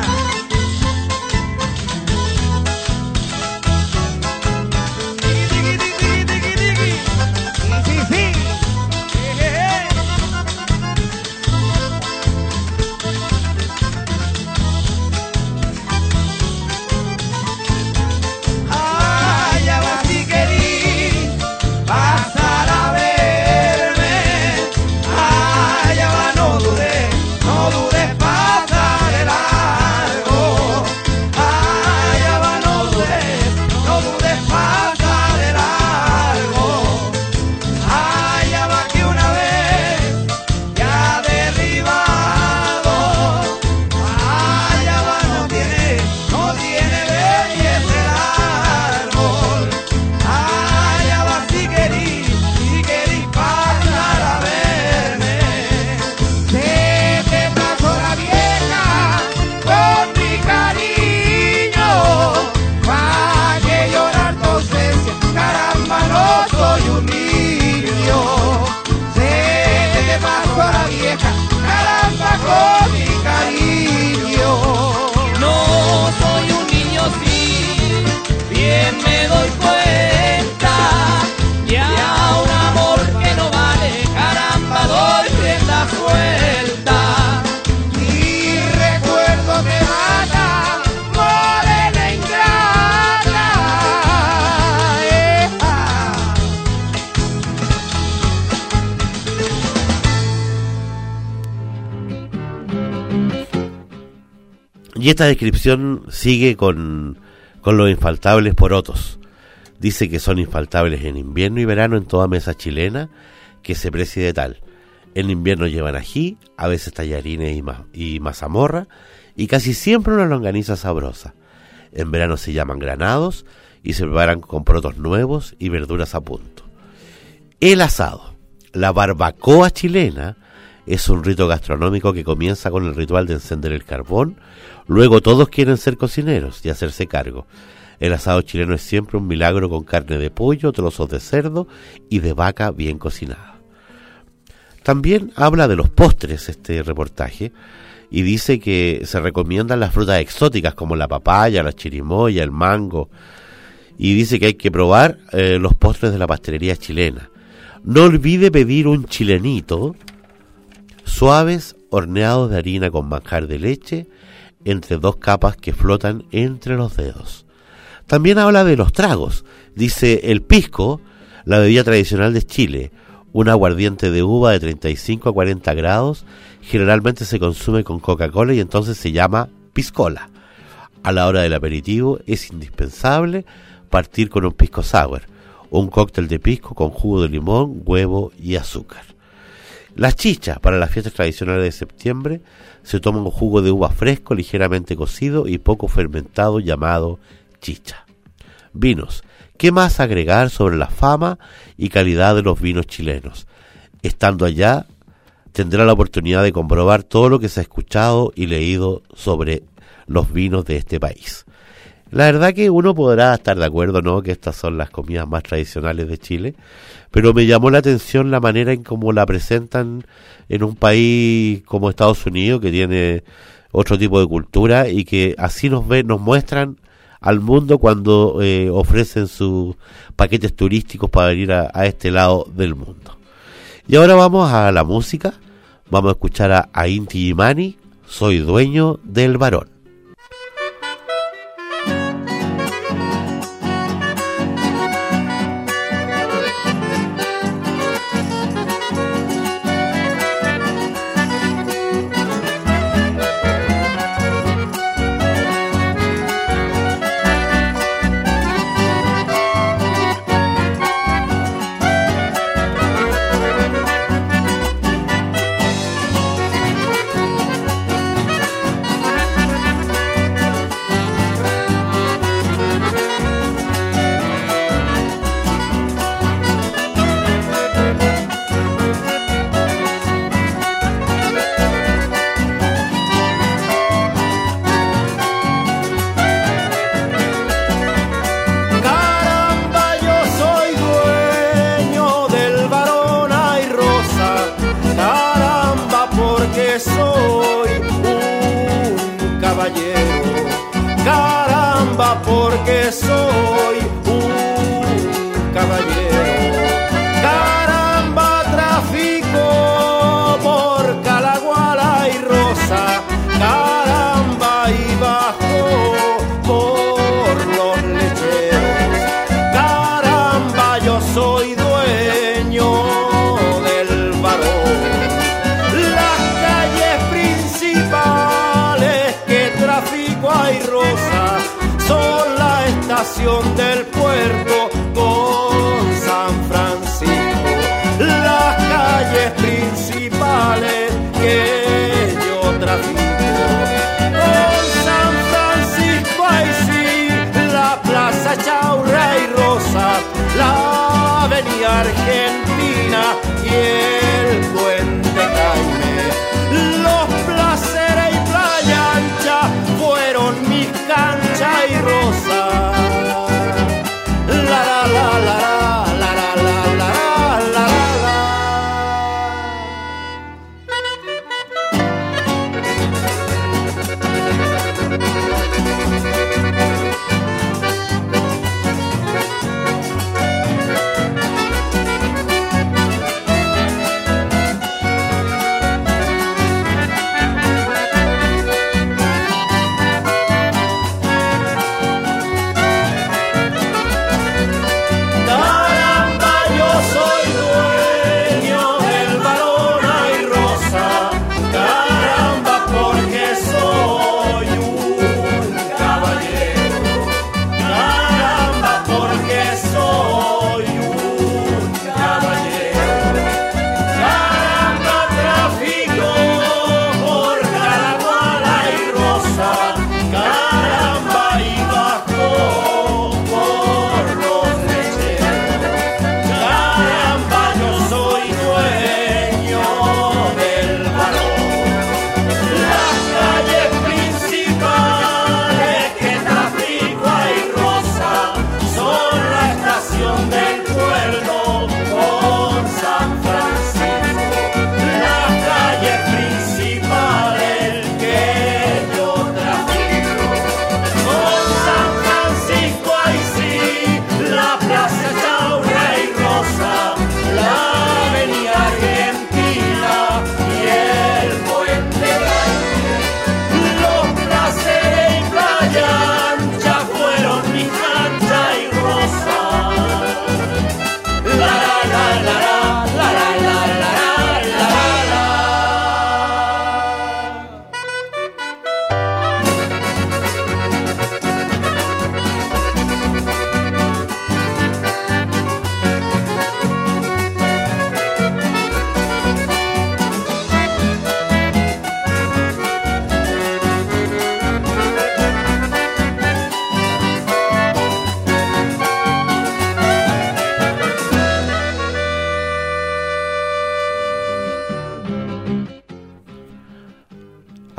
No dudes, pasar el Y esta descripción sigue con, con los infaltables porotos. Dice que son infaltables en invierno y verano en toda mesa chilena que se precie de tal. En invierno llevan ají, a veces tallarines y, ma- y mazamorra, y casi siempre una longaniza sabrosa. En verano se llaman granados y se preparan con porotos nuevos y verduras a punto. El asado, la barbacoa chilena, es un rito gastronómico que comienza con el ritual de encender el carbón. Luego todos quieren ser cocineros y hacerse cargo. El asado chileno es siempre un milagro con carne de pollo, trozos de cerdo y de vaca bien cocinada. También habla de los postres este reportaje y dice que se recomiendan las frutas exóticas como la papaya, la chirimoya, el mango, y dice que hay que probar eh, los postres de la pastelería chilena. No olvide pedir un chilenito, suaves, horneados de harina con manjar de leche, entre dos capas que flotan entre los dedos. También habla de los tragos. Dice el pisco, la bebida tradicional de Chile, un aguardiente de uva de treinta y cinco a cuarenta grados, generalmente se consume con Coca-Cola y entonces se llama piscola. A la hora del aperitivo es indispensable partir con un pisco sour, un cóctel de pisco con jugo de limón, huevo y azúcar. La chicha, para las fiestas tradicionales de septiembre, se toma un jugo de uva fresco, ligeramente cocido y poco fermentado llamado chicha. Vinos. ¿Qué más agregar sobre la fama y calidad de los vinos chilenos? Estando allá, tendrá la oportunidad de comprobar todo lo que se ha escuchado y leído sobre los vinos de este país. La verdad que uno podrá estar de acuerdo, ¿no?, que estas son las comidas más tradicionales de Chile, pero me llamó la atención la manera en cómo la presentan en un país como Estados Unidos, que tiene otro tipo de cultura y que así nos ven, nos muestran al mundo cuando eh, ofrecen sus paquetes turísticos para venir a, a este lado del mundo. Y ahora vamos a la música. Vamos a escuchar a, a Inti Illimani, Soy dueño del varón. Del puerto con San Francisco, las calles principales que yo trafico. Con San Francisco, ahí sí, la Plaza Chaurra y Rosa, la Avenida Argentina y el Puente Jaime. Los placeres y Playa Ancha fueron mis canchas y rosas.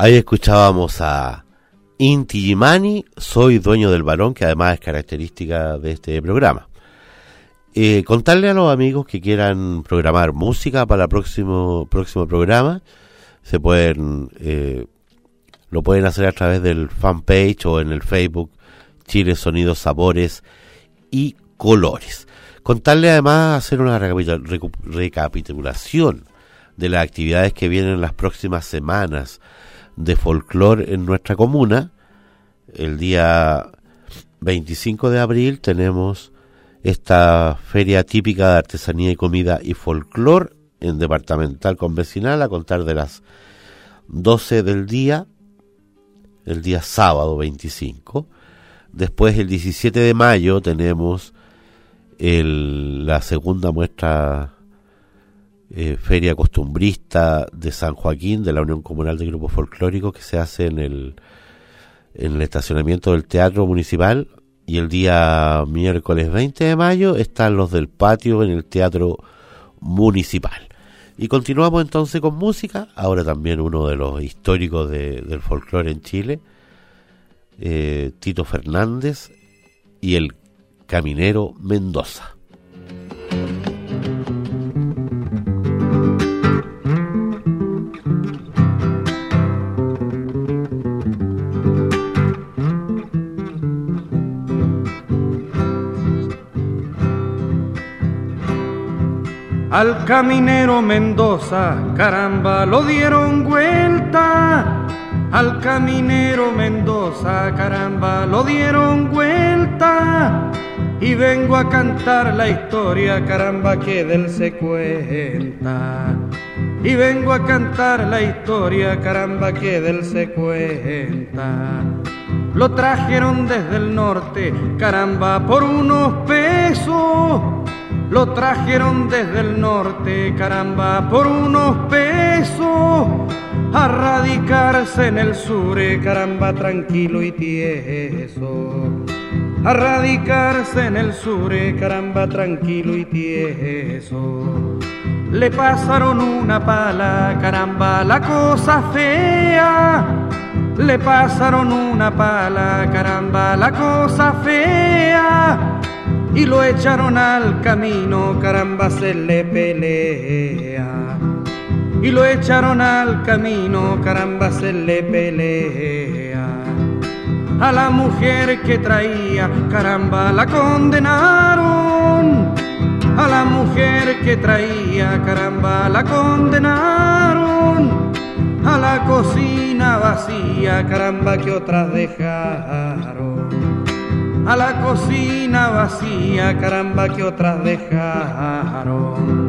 Ahí escuchábamos a Inti Illimani, Soy dueño del balón, que además es característica de este programa. Eh, contarle a los amigos que quieran programar música para el próximo, próximo programa, se pueden, eh, lo pueden hacer a través del fanpage o en el Facebook Chile Sonidos, Sabores y Colores. Contarle además, hacer una recapitulación de las actividades que vienen en las próximas semanas de folclore en nuestra comuna. El día veinticinco de abril tenemos esta feria típica de artesanía y comida y folclore en Departamental Convencional a contar de las doce del día, el día sábado veinticinco. Después, el diecisiete de mayo, tenemos el, la segunda muestra eh, feria costumbrista de San Joaquín, de la Unión Comunal de Grupos Folclóricos, que se hace en el, en el estacionamiento del Teatro Municipal. Y el día miércoles veinte de mayo están los del patio en el Teatro Municipal. Y continuamos entonces con música, ahora también uno de los históricos de, del folclore en Chile, eh, Tito Fernández y el Caminero Mendoza. Al caminero Mendoza, caramba, lo dieron vuelta. Al caminero Mendoza, caramba, lo dieron vuelta. Y vengo a cantar la historia, caramba, que de él se cuenta. Y vengo a cantar la historia, caramba, que de él se cuenta. Lo trajeron desde el norte, caramba, por unos pesos. Lo trajeron desde el norte, caramba, por unos pesos, a radicarse en el sur, caramba, tranquilo y tieso. A radicarse en el sur, caramba, tranquilo y tieso. Le pasaron una pala, caramba, la cosa fea. Le pasaron una pala, caramba, la cosa fea. Y lo echaron al camino, caramba, se le pelea. Y lo echaron al camino, caramba, se le pelea. A la mujer que traía, caramba, la condenaron. A la mujer que traía, caramba, la condenaron. A la cocina vacía, caramba, que otras dejaron. A la cocina vacía, caramba, que otras dejaron.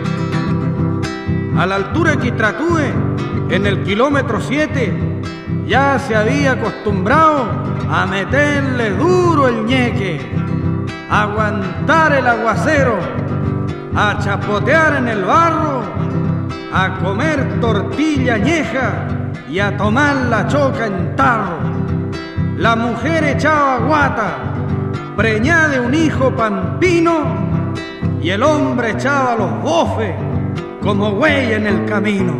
A la altura que Quitratúe, en el kilómetro siete, ya se había acostumbrado a meterle duro el ñeque, a aguantar el aguacero, a chapotear en el barro, a comer tortilla añeja y a tomar la choca en tarro. La mujer echaba guata, preñada de un hijo pampino, y el hombre echaba los bofes como güey en el camino.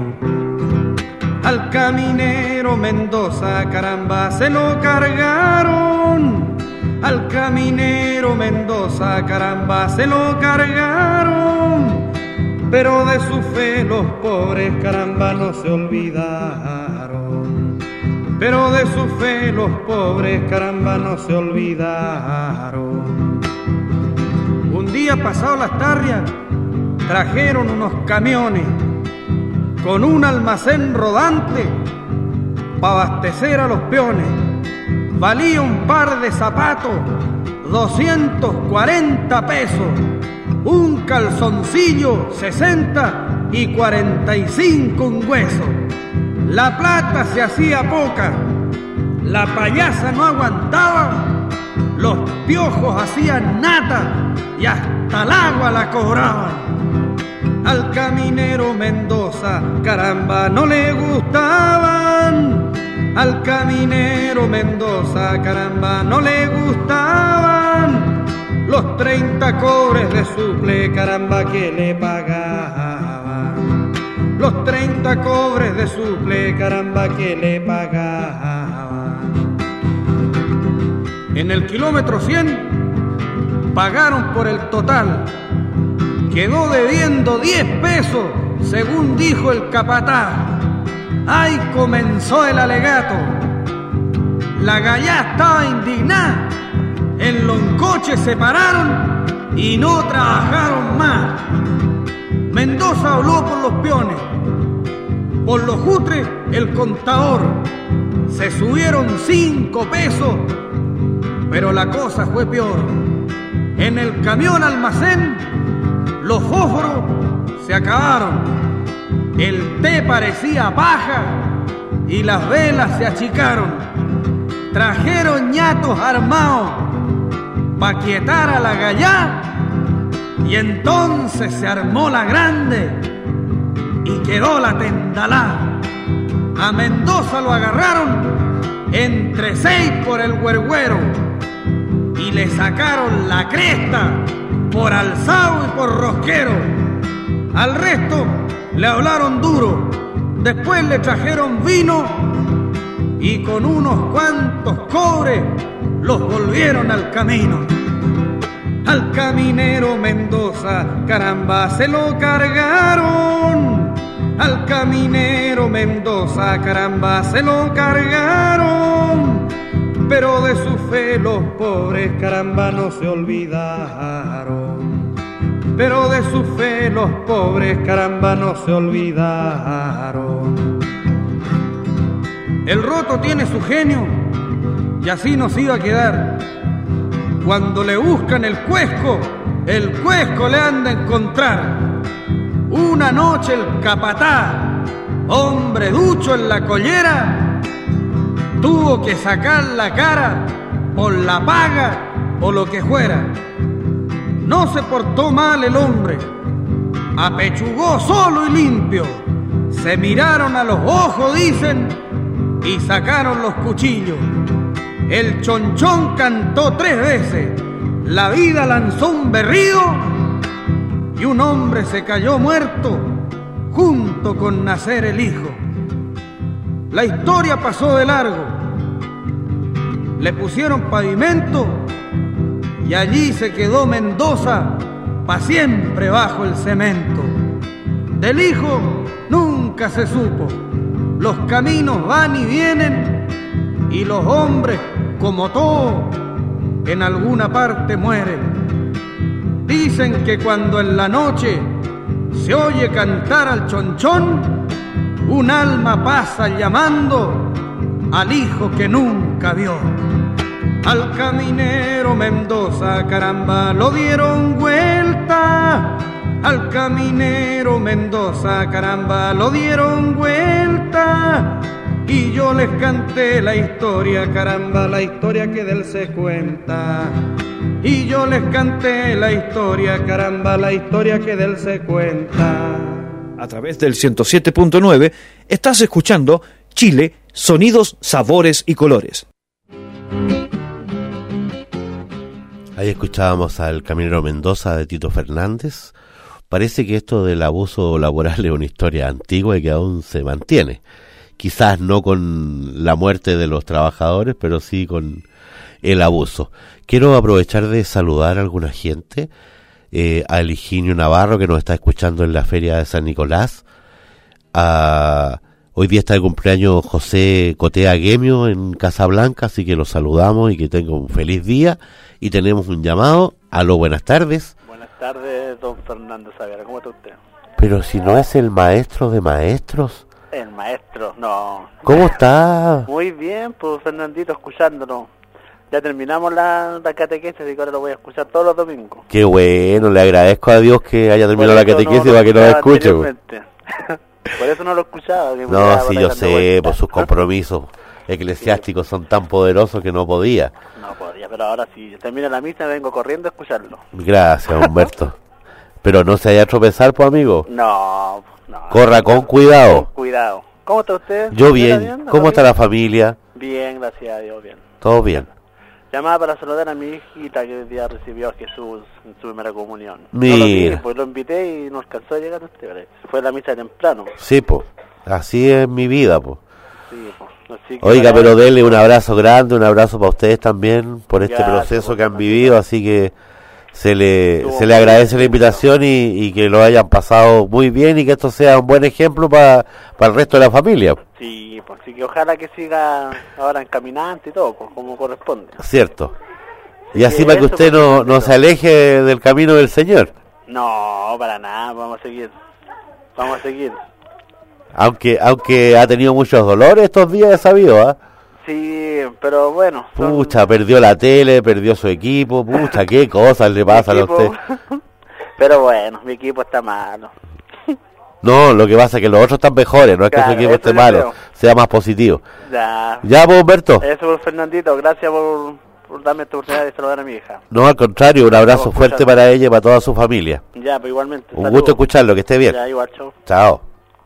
Al caminero Mendoza, caramba, se lo cargaron. Al caminero Mendoza, caramba, se lo cargaron. Pero de su fe los pobres, caramba, no se olvidaron. Pero de su fe los pobres, caramba, no se olvidaron. Un día pasado las tarrias, trajeron unos camiones con un almacén rodante para abastecer a los peones. Valía un par de zapatos doscientos cuarenta pesos, un calzoncillo sesenta y cuarenta y cinco un hueso. La plata se hacía poca, la payasa no aguantaba, los piojos hacían nata y hasta el agua la cobraban. Al caminero Mendoza, caramba, no le gustaban. Al caminero Mendoza, caramba, no le gustaban los treinta cobres de suple, caramba, que le pagaban. los treinta cobres de suple, caramba, que le pagaba. En el kilómetro cien pagaron por el total, quedó debiendo diez pesos, según dijo el capataz. Ahí comenzó el alegato. La gallá estaba indignada, en Loncoche se pararon y no trabajaron más. Mendoza habló por los peones, por los jutres el contador. Se subieron cinco pesos, pero la cosa fue peor. En el camión almacén los fósforos se acabaron, el té parecía paja y las velas se achicaron. Trajeron ñatos armados pa' quietar a la gallá, y entonces se armó la grande y quedó la tendalá. A Mendoza lo agarraron entre seis por el güergüero y le sacaron la cresta por alzado y por rosquero. Al resto le hablaron duro, después le trajeron vino y con unos cuantos cobres los volvieron al camino. Al caminero Mendoza, caramba, se lo cargaron. Al caminero Mendoza, caramba, se lo cargaron. Pero de su fe los pobres, caramba, no se olvidaron. Pero de su fe los pobres, caramba, no se olvidaron. El roto tiene su genio y así nos iba a quedar. Cuando le buscan el cuesco, el cuesco le han de encontrar. Una noche el capataz, hombre ducho en la collera, tuvo que sacar la cara por la paga o lo que fuera. No se portó mal el hombre, apechugó solo y limpio. Se miraron a los ojos, dicen, y sacaron los cuchillos. El chonchón cantó tres veces, la vida lanzó un berrido y un hombre se cayó muerto junto con nacer el hijo. La historia pasó de largo, le pusieron pavimento y allí se quedó Mendoza pa' siempre bajo el cemento. Del hijo nunca se supo, los caminos van y vienen y los hombres, como todo, en alguna parte mueren. Dicen que cuando en la noche se oye cantar al chonchón, un alma pasa llamando al hijo que nunca vio. Al caminero Mendoza, caramba, lo dieron vuelta. Al caminero Mendoza, caramba, lo dieron vuelta. Y yo les canté la historia, caramba, la historia que de él se cuenta. Y yo les canté la historia, caramba, la historia que de él se cuenta. A través del ciento siete punto nueve estás escuchando Chile, sonidos, sabores y colores. Ahí escuchábamos al caminero Mendoza de Tito Fernández. Parece que esto del abuso laboral es una historia antigua y que aún se mantiene. Quizás no con la muerte de los trabajadores, pero sí con el abuso. Quiero aprovechar de saludar a alguna gente, eh, a Eliginio Navarro, que nos está escuchando en la Feria de San Nicolás. A, hoy día está el cumpleaños José Cotea Guemio en Casablanca, así que los saludamos y que tenga un feliz día. Y tenemos un llamado. Aló, buenas tardes. Buenas tardes, don Fernando Saavedra, ¿cómo está usted? Pero si no es el maestro de maestros. El maestro, no. ¿Cómo está? Muy bien, pues Fernandito, escuchándolo. Ya terminamos la, la catequesis y ahora lo voy a escuchar todos los domingos. Qué bueno, le agradezco a Dios que haya terminado la catequesis no para que nos escuche. Por eso no lo escuchaba. Que no, sí, yo sé, por sus compromisos eclesiásticos son tan poderosos que no podía. No podía, pero ahora si termina la misa vengo corriendo a escucharlo. Gracias, Humberto. Pero no se haya a tropezar, pues, amigo. No, no. Corra con cuidado. Con cuidado. ¿Cómo está usted? Yo bien. bien? ¿Cómo está bien? La familia? Bien, gracias a Dios, bien. ¿Todo bien? Llamaba para saludar a mi hijita que el día recibió a Jesús en su primera comunión. Mira. No lo vi, pues lo invité y no alcanzó a llegar usted, parece. Fue a la misa temprano. Sí, pues, así es mi vida, pues. Sí, pues. Así que Oiga, para- pero denle un abrazo grande, un abrazo para ustedes también por este Ya, proceso pues, que han vivido, así que se le, Estuvo se le muy agradece la bien. invitación y, y que lo hayan pasado muy bien y que esto sea un buen ejemplo para el resto de la familia, Sí, pues sí que ojalá que siga ahora encaminante y todo, pues como corresponde. ¿cierto? Y Sí, así para que eso, usted pues, no, no se aleje del camino del Señor, No, para nada, vamos a seguir. Vamos a seguir. aunque aunque ha tenido muchos dolores estos días, he sabido, ¿ah? Sí, pero bueno. son- Pucha, perdió la tele, perdió su equipo, pucha, qué cosas le pasan a equipo- usted. Pero bueno, mi equipo está malo. No, lo que pasa es que los otros están mejores, no es que Claro, su equipo eso esté yo malo, creo. sea más positivo. Ya. Ya, pues, Humberto. Eso por Fernandito, gracias por, por darme esta oportunidad de saludar a mi hija. No, al contrario, un abrazo Estamos fuerte escuchando. para ella y para toda su familia. Ya, pues igualmente. Un saludos. gusto escucharlo, que esté bien. Ya, igual, chao. Chao.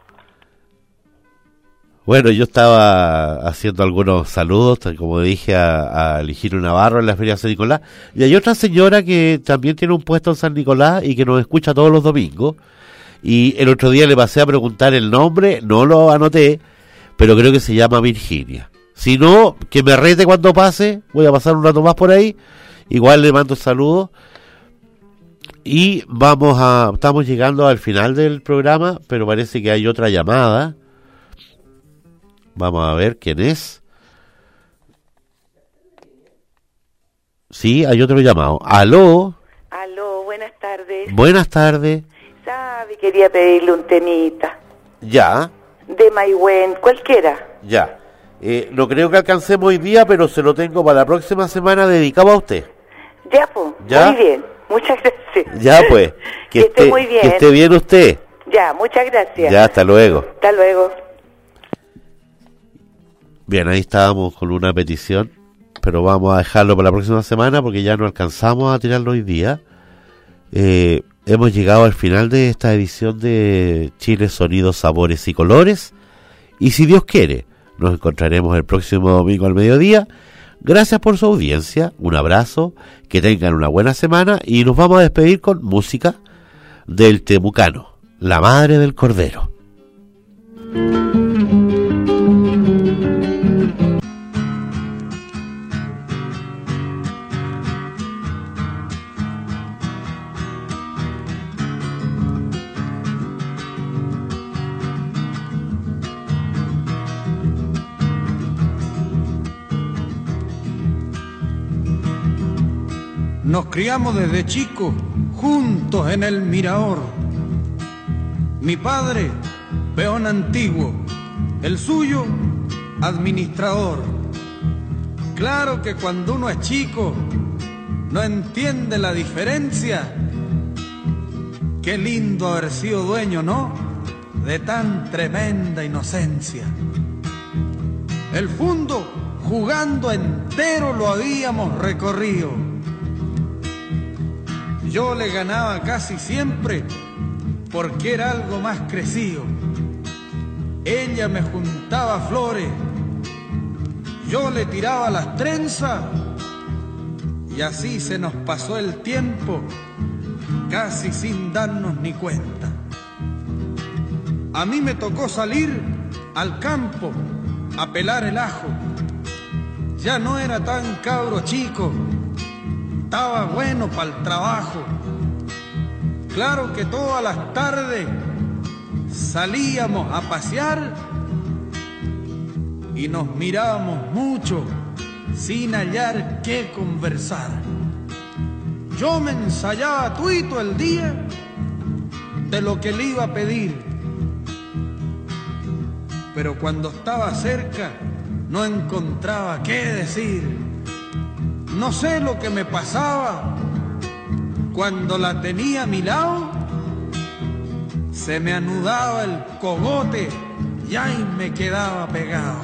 Bueno, yo estaba haciendo algunos saludos, tal como dije, a, a Ligino Navarro en la Feria de San Nicolás. Y hay otra señora que también tiene un puesto en San Nicolás y que nos escucha todos los domingos. Y el otro día le pasé a preguntar el nombre, no lo anoté, pero creo que se llama Virginia. Si no, que me rete cuando pase, voy a pasar un rato más por ahí. Igual le mando saludos. Y vamos a, estamos llegando al final del programa, pero parece que hay otra llamada. Vamos a ver quién es. Sí, hay otro llamado. Aló, Aló, buenas tardes. buenas tardes. Sabe, quería pedirle un temita. Ya, De Maihuen, cualquiera. ya. Eh, no creo que alcancemos hoy día, pero se lo tengo para la próxima semana dedicado a usted. Ya, pues. Ya. Muy bien. Muchas gracias. Ya, pues. Que esté muy bien. Que esté bien usted. Ya, muchas gracias. Ya, hasta luego. Hasta luego. Bien, ahí estábamos con una petición, pero vamos a dejarlo para la próxima semana porque ya no alcanzamos a tirarlo hoy día. Eh, hemos llegado al final de esta edición de Chile, Sonidos, Sabores y Colores. Y si Dios quiere, nos encontraremos el próximo domingo al mediodía. Gracias por su audiencia, un abrazo, que tengan una buena semana y nos vamos a despedir con música del Temucano, la madre del cordero. Nos criamos desde chicos juntos en el mirador. Mi padre, peón antiguo, el suyo, administrador. Claro que cuando uno es chico no entiende la diferencia. Qué lindo haber sido dueño, ¿no?, de tan tremenda inocencia. El fondo jugando entero lo habíamos recorrido. Yo le ganaba casi siempre porque era algo más crecido. Ella me juntaba flores, yo le tiraba las trenzas y así se nos pasó el tiempo casi sin darnos ni cuenta. A mí me tocó salir al campo a pelar el ajo. Ya no era tan cabro chico, estaba bueno para el trabajo. Claro que todas las tardes salíamos a pasear y nos mirábamos mucho sin hallar qué conversar. Yo me ensayaba tuito el día de lo que le iba a pedir, pero cuando estaba cerca no encontraba qué decir. No sé lo que me pasaba cuando la tenía a mi lado. Se me anudaba el cogote y ahí me quedaba pegado.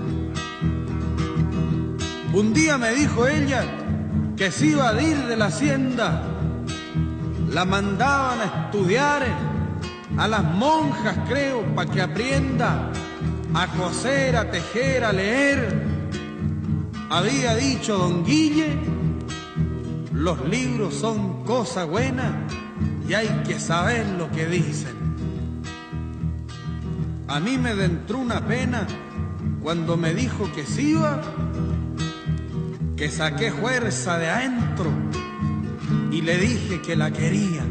Un día me dijo ella que se iba a ir de la hacienda. La mandaban a estudiar a las monjas, creo, para que aprenda a coser, a tejer, a leer. había dicho don Guille, los libros son cosa buena y hay que saber lo que dicen. A mí me entró una pena cuando me dijo que se iba, que saqué fuerza de adentro y le dije que la quería.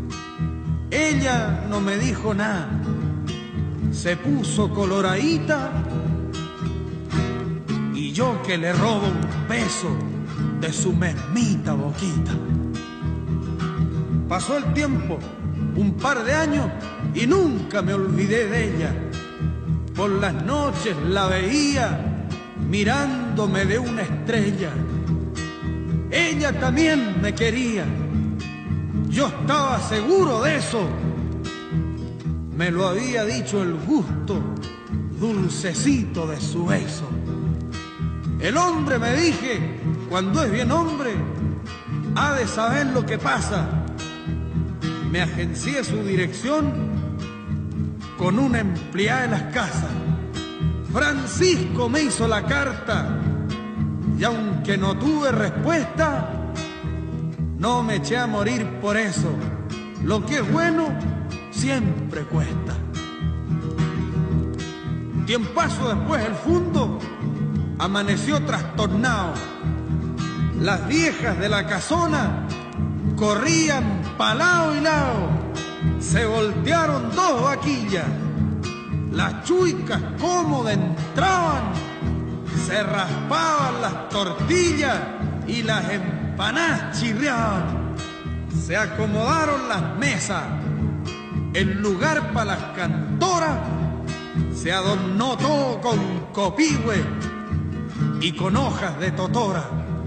Ella no me dijo nada, se puso coloradita y yo que le robo un beso de su mesmita boquita. Pasó el tiempo, un par de años, y nunca me olvidé de ella. Por las noches la veía mirándome de una estrella. Ella también me quería, yo estaba seguro de eso. Me lo había dicho el gusto dulcecito de su beso. El hombre, me dije, cuando es bien hombre, ha de saber lo que pasa. Me agencié su dirección con una empleada de las casas. Francisco me hizo la carta y aunque no tuve respuesta, no me eché a morir por eso. Lo que es bueno siempre cuesta. Tiempazo después el fundo amaneció trastornado. Las viejas de la casona corrían pa' lado y lado. Se voltearon dos vaquillas. Las chuicas cómodas entraban, se raspaban las tortillas y las empanadas chirriaban. Se acomodaron las mesas, el lugar para las cantoras se adornó todo con copihue y con hojas de totora.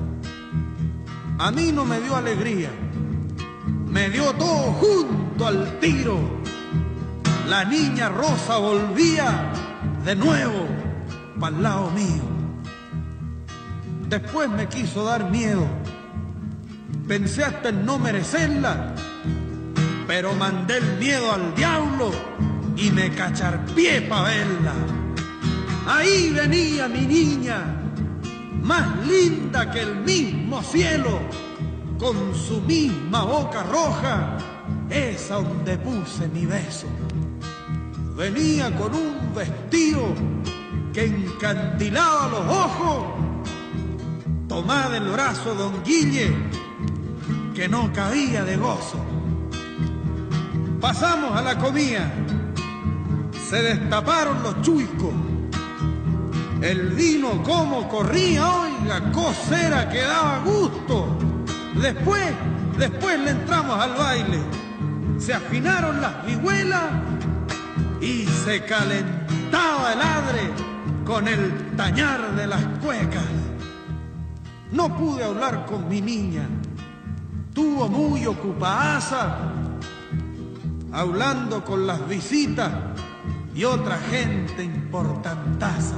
A mí no me dio alegría, me dio todo junto al tiro. La niña Rosa volvía de nuevo para el lado mío. Después me quiso dar miedo, pensé hasta en no merecerla, pero mandé el miedo al diablo y me cacharpié pa' verla. Ahí venía mi niña, más linda que el mismo cielo, con su misma boca roja, esa donde puse mi beso. Venía con un vestido que encandilaba los ojos, tomada del brazo don Guille, que no cabía de gozo. Pasamos a la comida, se destaparon los chuicos, el vino como corría, oiga, cosera que daba gusto. Después, después le entramos al baile, se afinaron las vihuelas y se calentaba el adre con el tañar de las cuecas. No pude hablar con mi niña, estuvo muy ocupada, hablando con las visitas y otra gente importantaza.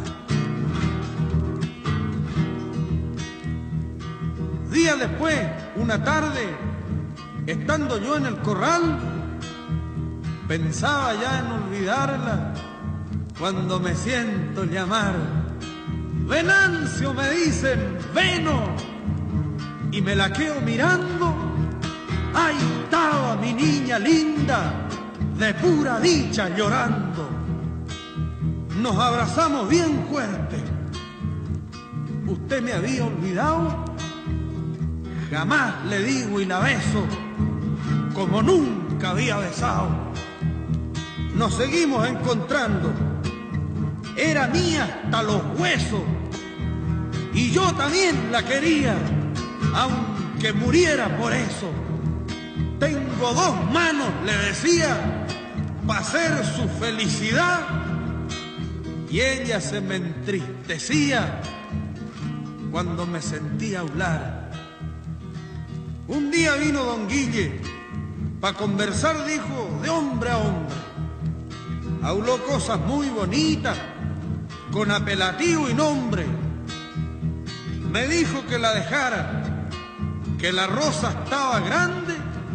Días después, una tarde, estando yo en el corral, pensaba ya en olvidarla cuando me siento llamar. Venancio, me dicen, veno, y me la quedo mirando. Ahí estaba mi niña linda, de pura dicha llorando. Nos abrazamos bien fuerte. ¿Usted me había olvidado? Jamás le digo y la beso como nunca había besado. Nos seguimos encontrando, era mía hasta los huesos, y yo también la quería, aunque muriera por eso. Tengo dos manos, le decía, para hacer su felicidad, y ella se me entristecía cuando me sentía hablar. Un día vino don Guille, para conversar, dijo, de hombre a hombre. Habló cosas muy bonitas, con apelativo y nombre. Me dijo que la dejara, que la Rosa estaba grande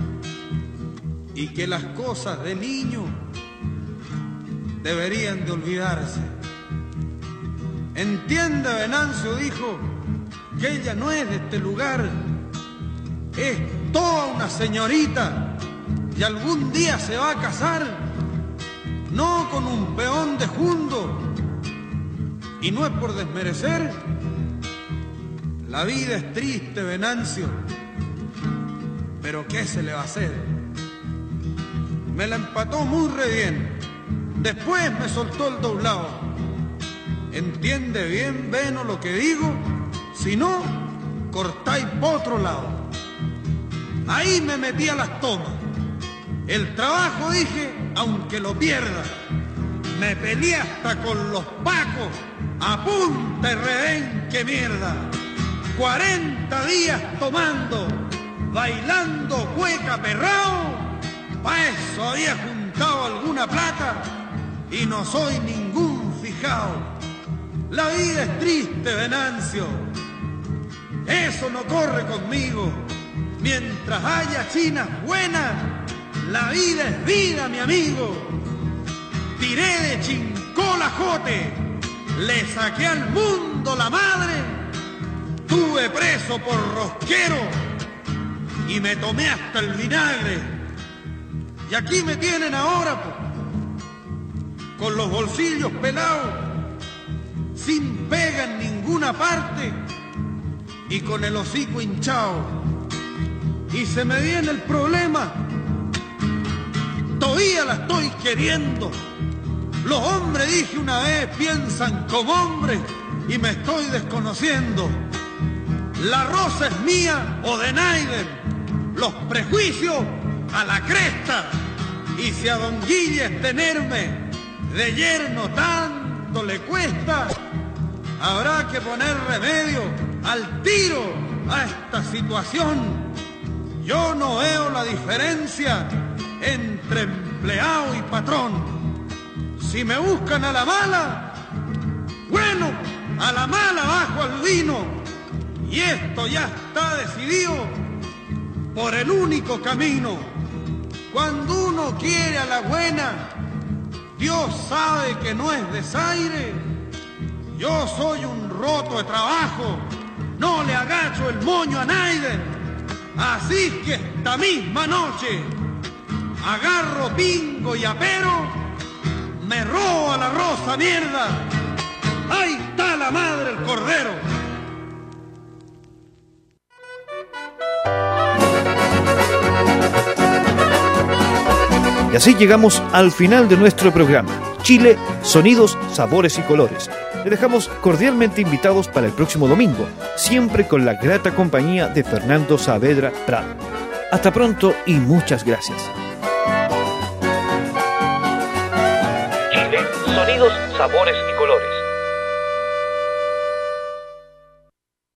y que las cosas de niño deberían de olvidarse. Entiende, Venancio, dijo, que ella no es de este lugar, es toda una señorita y algún día se va a casar, no con un peón de jundo. Y no es por desmerecer, la vida es triste, Venancio, pero ¿qué se le va a hacer? Me la empató muy re bien, después me soltó el doblado. ¿Entiende bien, Veno, lo que digo? Si no, cortáis por otro lado. Ahí me metí a las tomas. El trabajo, dije, aunque lo pierda. Me peleé hasta con los pacos, a punta de rehén, que mierda. Cuarenta días tomando, bailando cueca perrao. Pa' eso había juntado alguna plata y no soy ningún fijao. La vida es triste, Venancio, eso no corre conmigo. Mientras haya chinas buenas, la vida es vida, mi amigo. Tiré de Chincolajote, le saqué al mundo la madre, tuve preso por rosquero y me tomé hasta el vinagre. Y aquí me tienen ahora, po, con los bolsillos pelados, sin pega en ninguna parte y con el hocico hinchado. Y se me viene el problema, todavía la estoy queriendo. Los hombres, dije una vez, piensan como hombres y me estoy desconociendo. La rosa es mía o de Naiden, los prejuicios a la cresta. Y si a don Guille tenerme de yerno tanto le cuesta, habrá que poner remedio al tiro a esta situación. Yo no veo la diferencia entre empleado y patrón. Si me buscan a la mala, bueno, a la mala bajo al vino. Y esto ya está decidido por el único camino. Cuando uno quiere a la buena, Dios sabe que no es desaire. Yo soy un roto de trabajo, no le agacho el moño a Naiden. Así que esta misma noche agarro pingo y apero, me robo a la rosa, mierda. Ahí está la madre el cordero. Y así llegamos al final de nuestro programa, Chile, Sonidos, Sabores y Colores. Les dejamos cordialmente invitados para el próximo domingo, siempre con la grata compañía de Fernando Saavedra Prado. Hasta pronto y muchas gracias. Chile, Sonidos, Sabores y Colores.